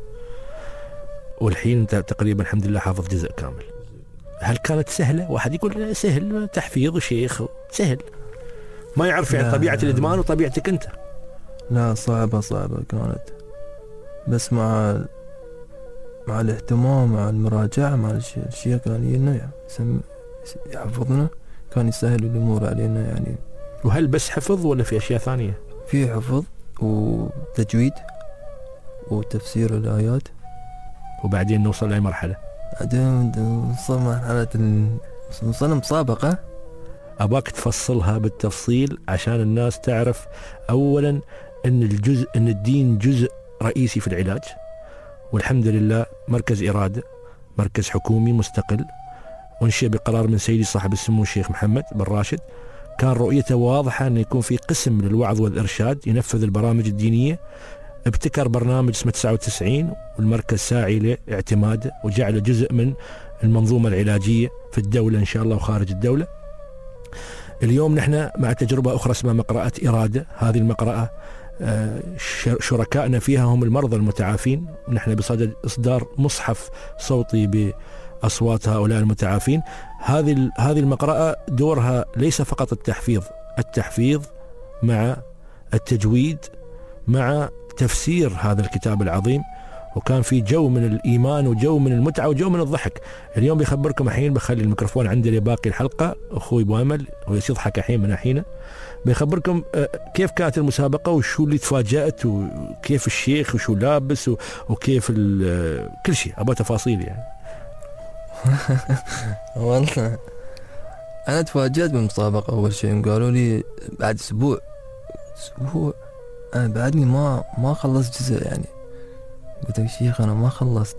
والحين أنت تقريبا الحمد لله حافظ جزء كامل. هل كانت سهلة؟ واحد يقول سهل، تحفيظ وشيخ سهل، ما يعرف يعني طبيعة الإدمان وطبيعتك أنت. لا صعبة صعبة كانت، بس مع مع الاهتمام مع المراجعة مع الشيخ كان ينا يسم يحفظنا، كان يسهل الأمور علينا يعني. وهل بس حفظ ولا في أشياء ثانية؟ في حفظ وتجويد وتفسير الآيات. وبعدين نوصل لأي مرحلة؟ بعدين نوصل مرحلة ال... وصلنا مسابقة. أباك تفصلها بالتفصيل عشان الناس تعرف أولا أن الجزء أن الدين جزء رئيسي في العلاج، والحمد لله مركز إرادة مركز حكومي مستقل أنشئ بقرار من سيدي صاحب السمو الشيخ محمد بن راشد. كان رؤيته واضحة أن يكون في قسم للوعظ والإرشاد ينفذ البرامج الدينية. ابتكر برنامج اسمه تسعة وتسعين والمركز ساعي لاعتماده وجعله جزء من المنظومة العلاجية في الدولة إن شاء الله وخارج الدولة. اليوم نحن مع تجربة أخرى اسمها مقرأة إرادة. هذه المقرأة شركائنا فيها هم المرضى المتعافين، ونحن بصدد إصدار مصحف صوتي بأصوات هؤلاء المتعافين. هذه هذه المقرأة دورها ليس فقط التحفيظ، التحفيظ مع التجويد مع تفسير هذا الكتاب العظيم، وكان في جو من الإيمان وجو من المتعة وجو من الضحك. اليوم بيخبركم الحين، بخلي الميكروفون عندي لباقي الحلقة، أخوي أبو أمل هو يضحك الحين من حين بيخبركم كيف كانت المسابقة وشو اللي تفاجأت وكيف الشيخ وشو لابس وكيف كل شيء. أبغى تفاصيل يعني. والله أنا تفاجأت بالمسابقة. أول شيء قالوا لي بعد أسبوع أسبوع أنا بعدني ما ما خلصت جزء، يعني قلت يا شيخ أنا ما خلصت.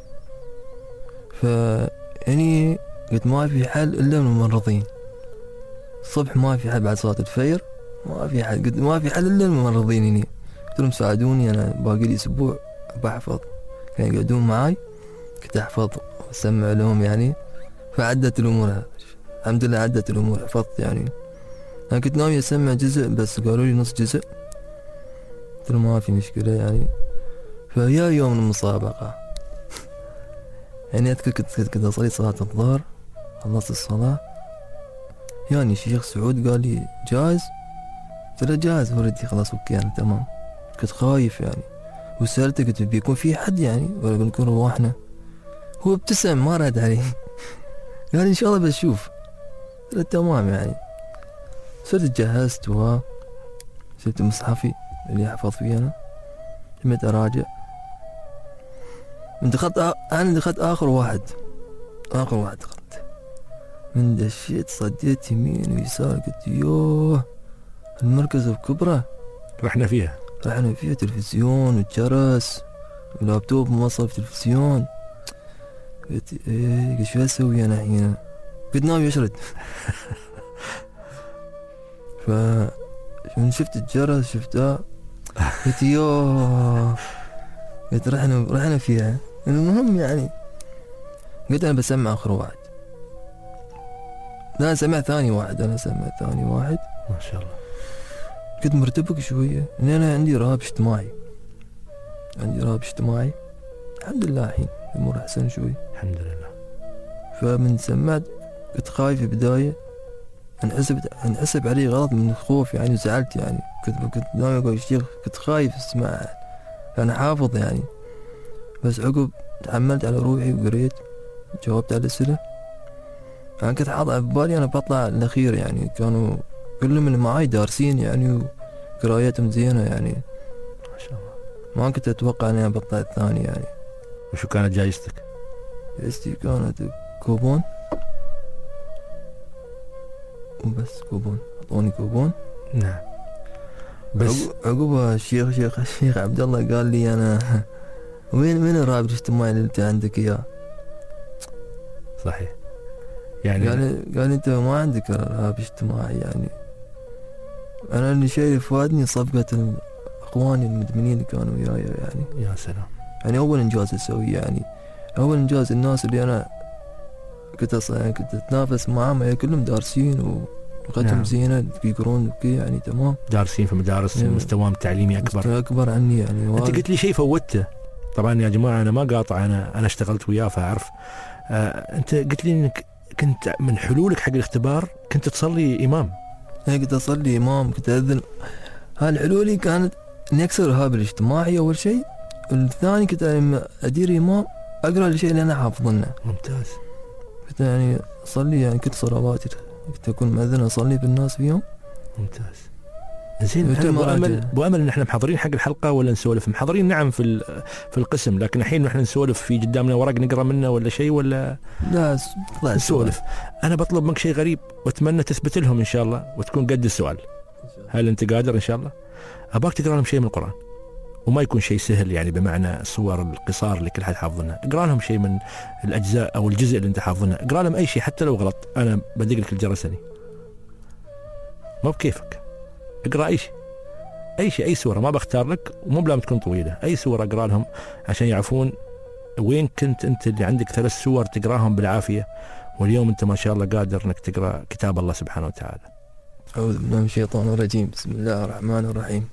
ف يعني قلت ما في حل إلا من الممرضين. الصبح ما في حل بعد صلاة الفجر ما في حل، قلت ما في حل إلا الممرضين هني. قلت لهم ساعدوني أنا باقي لي أسبوع بحفظ. كانوا يقعدون معاي كنت أحفظ وأسمع لهم يعني. فعدت الأمور الحمد لله، عدت الأمور حفظت يعني. أنا كنت ناوي أسمع جزء بس قالوا لي نص جزء، قلت لهم ما في مشكلة يعني. فيا يوم المسابقة يعني أذكر كنت كنت أصلي صلاة الظهر، خلصت الصلاة يعني شيخ سعود قال لي جاهز؟ قلت له جاهز ولدي خلاص اوكي يعني تمام. كنت خايف يعني وسألته قلت بيكون في حد يعني ولا بنكون رواحنا؟ هو ابتسم ما رد علي قال إن شاء الله بشوف. قلت له تمام يعني. صرت جهزت وها سبت مصحفي اللي أحفظ فيه أنا، جمعت أراجع. من دخلت أ... أنا دخلت آخر واحد آخر واحد دخلت، من دشيت صديت يمين ويسار، قلت يوه المركز بكبره. رحنا فيها رحنا فيها تلفزيون وجرس ولابتوب موصل في تلفزيون. قلت ايه قلت شو اسوي انا الحين؟ قلت ناوي اشرد. ف من شفت الجرس شفتها قلت يوه، قلت رحنا رحنا فيها. المهم يعني قلت انا بسمع اخر واحد. لا سمع ثاني واحد، انا سمع ثاني واحد ما شاء الله. كنت مرتبك شويه لان انا عندي رهاب اجتماعي، عندي رهاب اجتماعي. الحمد لله الحين الامور احسن شوي الحمد لله. فمن سمعت كنت خايف في البدايه، انحسب انحسب علي غلط من الخوف يعني، وزعلت يعني. كنت كنت ناوي اقول الشيخ كنت خايف اسمع، انا حافظ يعني. بس عقب تحملت على روحي وقريت جاوبت على الاسئله. انا كنت حاضر في بالي انا بطلع الاخير يعني، كانوا كلهم اللي معاي دارسين يعني وقرايتهم زينه يعني ما شاء الله. ما كنت اتوقع اني بطلع الثاني يعني. وشو كانت جايزتك؟ جايزتي كانت كوبون وبس، كوبون اعطوني كوبون. نعم. بس عقبها الشيخ شيخ الشيخ عبد الله قال لي انا وين وين الرابط الاجتماعي اللي انت عندك اياه؟ صحيح يعني قال قال انت ما عندك رهاب اجتماعي يعني. انا اللي شيء فادني صفقة اخواني المدمنين اللي كانوا وياي يعني. يا سلام. يعني اول انجاز اسويه يعني، اول انجاز الناس اللي انا كنت أصلا كنت اتنافس معاهم يعني كلهم دارسين وختم نعم. زينة يقرون وكي يعني تمام، دارسين في مدارس يعني مستواهم التعليمي اكبر مستوى اكبر عني يعني. انت قلت لي شيء فوتته طبعا يا جماعة، انا ما قاطع، انا انا اشتغلت وياه فاعرف. آه انت قلت لي انك كنت من حلولك حق الاختبار كنت تصلي امام. ايه كنت اصلي امام، كنت اذن. هالحلولي كانت اني اكسر الرهاب الاجتماعي اول شيء، الثاني كنت ادير امام اقرا الشيء اللي انا حافظنه. ممتاز. كنت يعني اصلي يعني كل صلواتي كنت اكون مأذن اصلي بالناس فيهم. ممتاز. زين ابو امل ابو امل ان احنا محضرين حق الحلقه ولا نسولف؟ محضرين نعم في في القسم، لكن الحين نحن نسولف في قدامنا ورق نقرا منه ولا شيء ولا لا نسولف؟ انا بطلب منك شيء غريب واتمنى تثبت لهم ان شاء الله وتكون قد السؤال. هل انت قادر ان شاء الله؟ اباك تقرا لهم شيء من القران، وما يكون شيء سهل يعني بمعنى الصور القصار اللي كل حد حافظنها. اقرا لهم شيء من الاجزاء او الجزء اللي انت حافظنه، اقرا لهم اي شيء حتى لو غلط. انا بدق لك الجرسني ما بكيفك، اقرا اي شيء اي شيء اي سوره، ما بختار لك ومو بلازم تكون طويله، اي سوره اقرا لهم عشان يعرفون وين كنت انت اللي عندك ثلاث سور تقراهم بالعافيه، واليوم انت ما شاء الله قادر انك تقرا كتاب الله سبحانه وتعالى. اعوذ بالله من الشيطان الرجيم، بسم الله الرحمن الرحيم.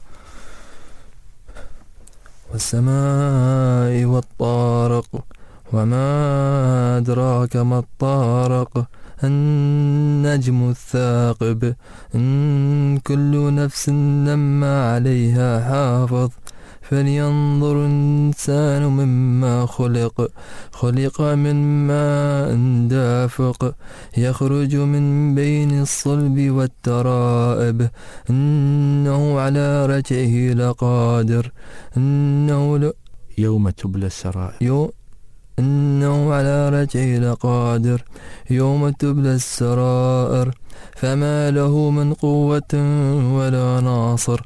والسماء والطارق وما أدراك ما الطارق، النجم الثاقب، إن كل نفس لما عليها حافظ، فلينظر الإنسان مما خلق، خلق من ماء دافق، يخرج من بين الصلب والترائب، إنه على رجعه لقادر، إنه ل... يوم تبلى السرائر يو... إنه على رجعه لقادر يوم تبلى السرائر، فما له من قوة ولا ناصر،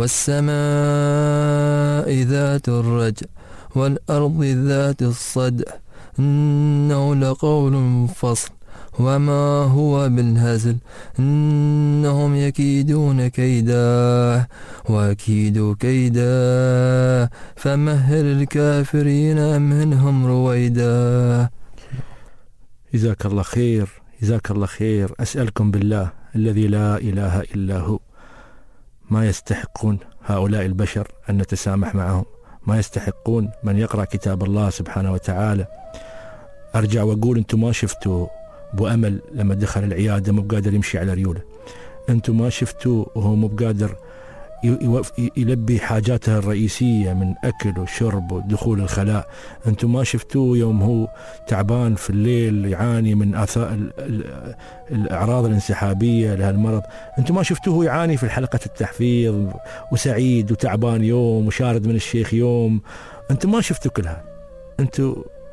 والسماء ذات الرجع والأرض ذات الصدع، إنه لقول فصل وما هو بالهزل، إنهم يكيدون كيدا وأكيد كيدا، فمهل الكافرين أمهلهم رويدا. جزاك الله خير، جزاك الله خير. أسألكم بالله الذي لا إله إلا هو، ما يستحقون هؤلاء البشر أن نتسامح معهم، ما يستحقون من يقرأ كتاب الله سبحانه وتعالى. أرجع وأقول أنتم ما شفتوا أبو أمل لما دخل العيادة مو بقادر يمشي على ريوله، أنتم ما شفتوا وهو مو بقادر يلبي حاجاته الرئيسية من أكل وشرب ودخول الخلاء، أنتم ما شفتوه يوم هو تعبان في الليل يعاني من آثار الأعراض الانسحابية لهالمرض، أنتم ما شفتوه يعاني في حلقة التحفيظ وسعيد وتعبان يوم وشارد من الشيخ يوم، أنتم ما شفتوا كلها. أنتم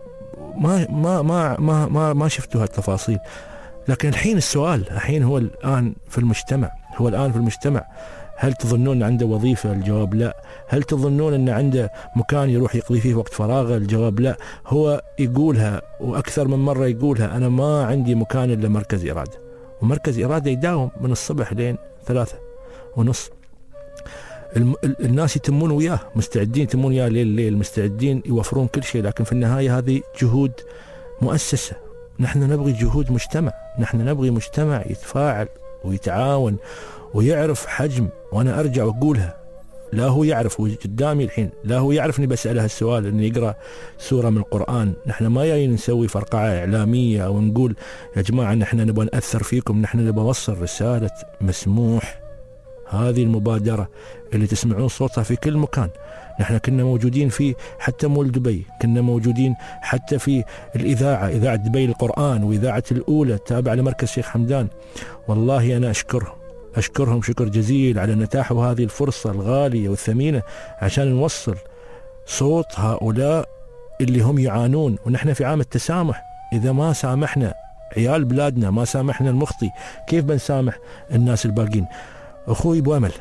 ما ما ما ما ما, ما شفتوا هالتفاصيل. لكن الحين السؤال الحين هو الآن في المجتمع هو الآن في المجتمع هل تظنون أن عنده وظيفة؟ الجواب لا. هل تظنون أن عنده مكان يروح يقضي فيه وقت فراغه؟ الجواب لا. هو يقولها وأكثر من مرة يقولها، أنا ما عندي مكان إلا مركز إرادة، ومركز إرادة يداوم من الصبح لين ثلاثة ونص. الم... الناس يتمون وياه، مستعدين يتمون وياه ليل ليل، مستعدين يوفرون كل شيء، لكن في النهاية هذه جهود مؤسسة. نحن نبغي جهود مجتمع، نحن نبغي مجتمع يتفاعل ويتعاون ويعرف حجم. وأنا أرجع وأقولها، لا هو يعرف، هو قدامي الحين، لا هو يعرف اني بسأله السؤال انه يقرأ سورة من القرآن. نحن ما جايين نسوي فرقعة إعلامية او نقول يا جماعة نحن نبغى نأثر فيكم، نحن نبغى نوصل رسالة مسموح. هذه المبادرة اللي تسمعون صوتها في كل مكان. نحن كنا موجودين في حتى مول دبي، كنا موجودين حتى في الإذاعة، إذاعة دبي للقرآن، وإذاعة الأولى تابعة لمركز شيخ حمدان. والله أنا أشكرهم أشكرهم شكر جزيل على أن أتاحوا هذه الفرصة الغالية والثمينة عشان نوصل صوت هؤلاء اللي هم يعانون. ونحن في عام التسامح، إذا ما سامحنا عيال بلادنا، ما سامحنا المخطي، كيف بنسامح الناس الباقين؟ أخوي أبو أمل،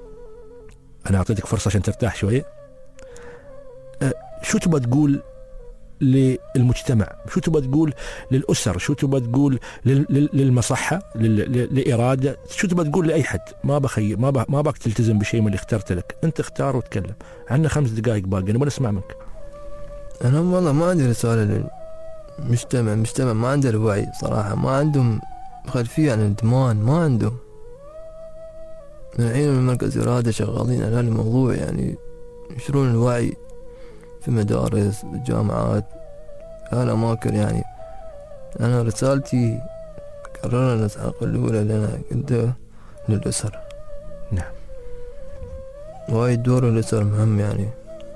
أنا أعطيتك فرصة عشان ترتاح شوية. أه شو تبغى تقول للمجتمع؟ شو تبغى تقول للأسر؟ شو تبغى تقول للمصحة، للإرادة؟ شو تبغى تقول لأي حد؟ ما بخي ما بخ... ما باك تلتزم بشيء من اللي اخترت لك، أنت اختار وتكلم. عندنا خمس دقائق باقي، نبغى نسمع منك. أنا والله ما عندي رسالة للمجتمع، المجتمع ما عنده الوعي صراحة، ما عندهم خلفية عن الإدمان، ما عندهم. من الحين من مركز إرادة شغالين على الموضوع، يعني ينشرون الوعي في مدارس، الجامعات، الأماكن. يعني أنا رسالتي كررنا الحلقة الأولى لنا كنت للأسر. نعم، وايد دور الأسر مهم. يعني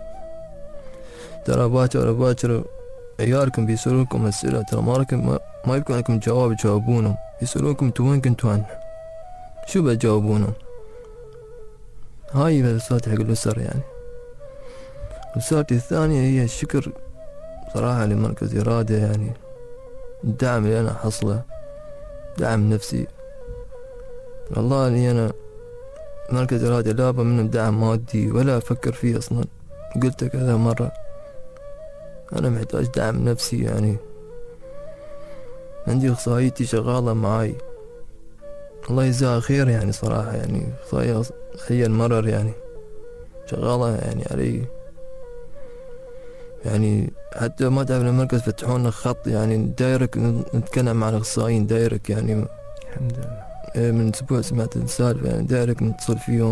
ترى باكر باكر عيالكم بيسألونكم أسئلة، ترى ما لكم ما يبقى لكم جواب تجاوبونهم، يسألونكم انتوا وين كنتوا عنه، شو بتجاوبونهم؟ هاي رسالتي حق الأسر. يعني رسالتي الثانية هي الشكر صراحة لمركز إرادة، يعني الدعم اللي أنا حصله دعم نفسي. والله اني أنا مركز إرادة لا أبغى منهم دعم مادي ولا أفكر فيه أصلا، قلت كذا مرة، أنا محتاج دعم نفسي. يعني عندي أخصائيتي شغالة معاي، الله يجزاها خير يعني صراحة، يعني أخصائية هي المرر يعني شغالة يعني علي. يعني حتى ما تعرف المركز فتحوا لنا خط يعني دايرك نتكلم مع الأخصائيين دايرك. يعني الحمد لله من أسبوع سمعت السالفة، يعني دايرك نتصل فيهم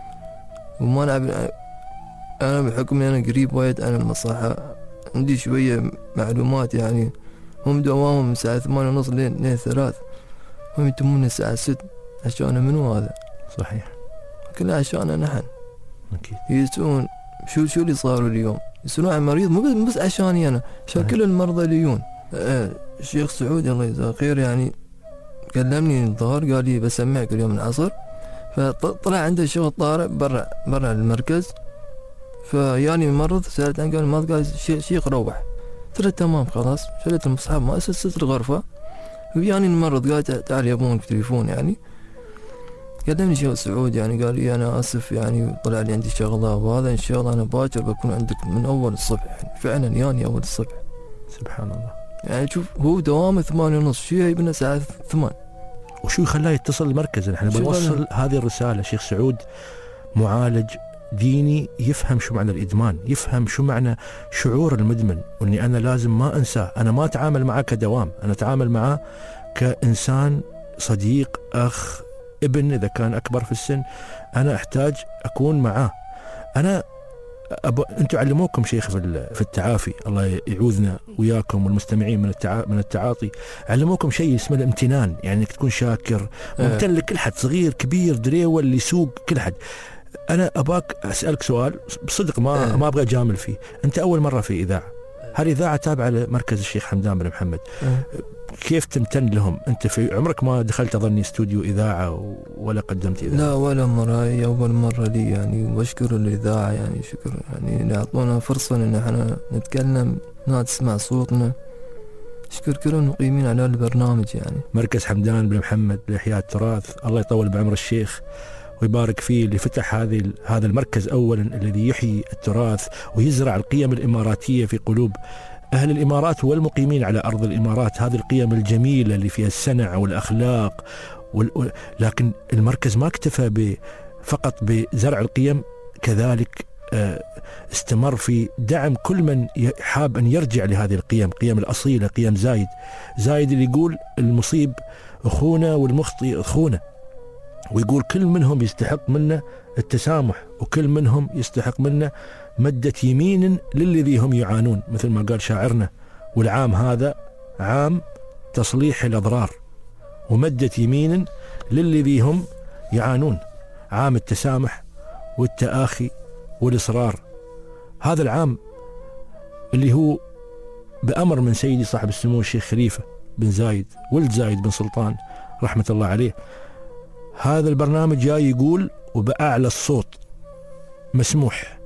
وما نعرف. أنا بحكم أنا قريب وايد عن المصحة عندي شوية معلومات. يعني هم دوامهم من الساعة ثمانية ونص لين لين ثلاث، هم يتمون الساعة ست. عشان منو هذا؟ صحيح، كلها عشان نحن. أكيد يسألون شو شو اللي صار اليوم، يسألون عن مريض، مو بس عشاني أنا، عشان كل المرضى اللي يجون. آه الشيخ سعود الله يجزاه خير يعني كلمني الظهر قال لي بسمعك اليوم العصر، فطلع عنده شغل طارئ برا برا المركز، فياني ممرض سألت عنه قال ما قال شيخ روح. قلت تمام خلاص، شلت المصحف ما أسست الغرفة وياني الممرض قال تعال يبونك تليفون. يعني كلمني شيخ سعود يعني قال لي أنا آسف يعني طلع لي عندي شغلة، وهذا إن شاء الله أنا باكر بكون عندك من أول الصبح. يعني فعلا ياني أول الصبح. سبحان الله. يعني شوف هو دوامه ثمانية ونص، شو يبنى الساعة ثمان، وشو خلاه يتصل المركز؟ نحن بنوصل هذه الرسالة. شيخ سعود معالج ديني يفهم شو معنى الإدمان، يفهم شو معنى شعور المدمن، وإني أنا لازم ما أنساه. أنا ما أتعامل معاه كدوام، أنا أتعامل معاه كإنسان صديق، أخ، ابن إذا كان أكبر في السن. أنا أحتاج أكون معاه. أنا أب... أنتم علموكم شيخ في في التعافي، الله يعوذنا وياكم والمستمعين من التع... من التعاطي، علموكم شيء اسمه الامتنان، يعني إنك تكون شاكر ممتن لكل حد، صغير كبير دريول اللي يسوق كل حد. أنا أباك أسألك سؤال بصدق، ما ما أبغى أجامل فيه. أنت أول مرة في إذاعة، هالإذاعة تابعة لمركز الشيخ حمدان بن محمد، كيف تمتن لهم؟ أنت في عمرك ما دخلت أظني استوديو إذاعة ولا قدمت إذاعة؟ لا ولا مرة، هي أول مرة لي يعني، وأشكر الإذاعة يعني شكر يعني إن أعطونا فرصة إن إحنا نتكلم، ناس تسمع صوتنا. أشكر كل المقيمين على البرنامج يعني. مركز حمدان بن محمد لإحياء التراث، الله يطول بعمر الشيخ ويبارك فيه، اللي فتح هذه هذا المركز أولا الذي يحيي التراث ويزرع القيم الإماراتية في قلوب أهل الإمارات والمقيمين على أرض الإمارات، هذه القيم الجميلة اللي فيها السنع والأخلاق وال... لكن المركز ما اكتفى فقط بزرع القيم، كذلك استمر في دعم كل من حاب أن يرجع لهذه القيم، قيم الأصيلة، قيم زايد زايد اللي يقول المصيب أخونا والمخطئ أخونا، ويقول كل منهم يستحق منا التسامح، وكل منهم يستحق منا مدة يمين للذي هم يعانون، مثل ما قال شاعرنا، والعام هذا عام تصليح الأضرار ومدة يمين للذي هم يعانون، عام التسامح والتآخي والإصرار. هذا العام اللي هو بأمر من سيدي صاحب السمو الشيخ خليفة بن زايد ولد زايد بن سلطان رحمة الله عليه، هذا البرنامج جاي يقول وبأعلى الصوت مسموح،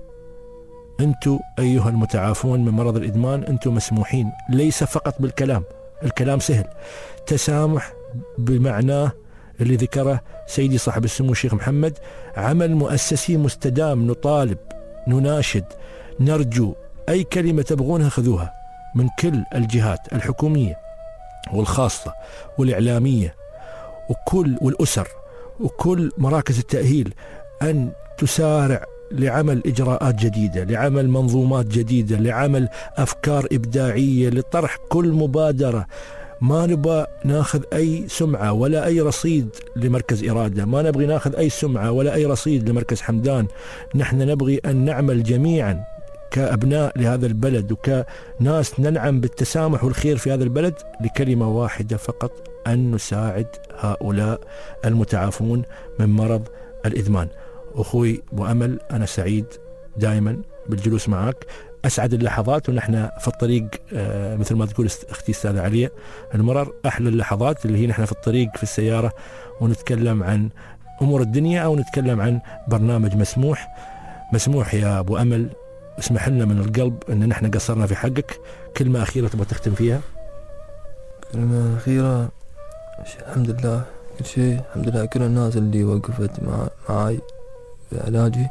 أنتوا أيها المتعافون من مرض الإدمان أنتوا مسموحين، ليس فقط بالكلام، الكلام سهل، تسامح بمعناه اللي ذكره سيدي صاحب السمو الشيخ محمد، عمل مؤسسي مستدام، نطالب نناشد نرجو أي كلمة تبغونها خذوها من كل الجهات الحكومية والخاصة والإعلامية وكل والأسر وكل مراكز التأهيل أن تسارع لعمل إجراءات جديدة، لعمل منظومات جديدة، لعمل أفكار إبداعية، لطرح كل مبادرة. ما نبغى ناخذ أي سمعة ولا أي رصيد لمركز إرادة، ما نبغي ناخذ أي سمعة ولا أي رصيد لمركز حمدان، نحن نبغي أن نعمل جميعا كأبناء لهذا البلد وكناس ننعم بالتسامح والخير في هذا البلد لكلمة واحدة فقط، أن نساعد هؤلاء المتعافون من مرض الإدمان. أخوي أبو أمل، أنا سعيد دائما بالجلوس معك، أسعد اللحظات ونحن في الطريق آه مثل ما تقول أختي أستاذة عليا المرر، أحلى اللحظات اللي هي نحن في الطريق في السيارة ونتكلم عن أمور الدنيا أو نتكلم عن برنامج مسموح. مسموح يا أبو أمل، اسمح لنا من القلب أن نحن قصرنا في حقك، كلمة أخيرة تبغى تختم فيها؟ كلمة أخيرة، الحمد لله كل شيء، الحمد لله كل الناس اللي وقفت مع معي في علاجي.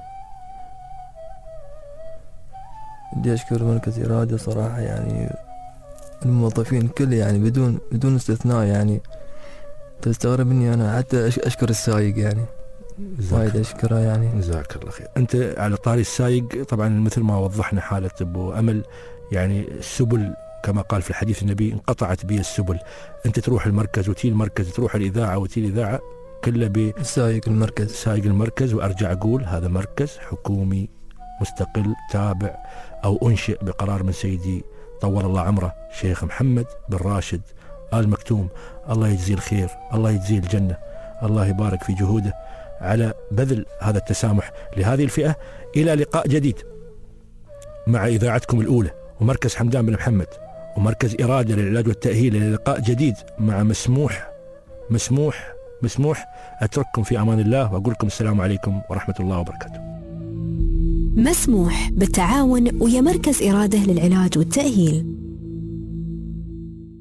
بدي أشكر مركز إرادة صراحة، يعني الموظفين كل يعني بدون بدون استثناء، يعني تستغرب إني أنا حتى أشكر السايق، يعني وايد أشكره يعني. جزاك الله خير. أنت على طاري السايق، طبعا مثل ما وضحنا حالة أبو أمل، يعني السبل كما قال في الحديث النبي انقطعت بي السبل، أنت تروح المركز وتي المركز، تروح الإذاعة وتي الإذاعة، كله بسايق المركز سايق المركز. وأرجع أقول هذا مركز حكومي مستقل تابع أو أنشئ بقرار من سيدي طول الله عمره شيخ محمد بن راشد آل مكتوم، الله يجزيه الخير، الله يجزيه الجنة، الله يبارك في جهوده على بذل هذا التسامح لهذه الفئة. إلى لقاء جديد مع إذاعتكم الأولى ومركز حمدان بن محمد ومركز إرادة للعلاج والتأهيل، إلى لقاء جديد مع مسموح مسموح مسموح. أترككم في أمان الله وأقول لكم السلام عليكم ورحمة الله وبركاته. مسموح بالتعاون ويا مركز إرادة للعلاج والتأهيل.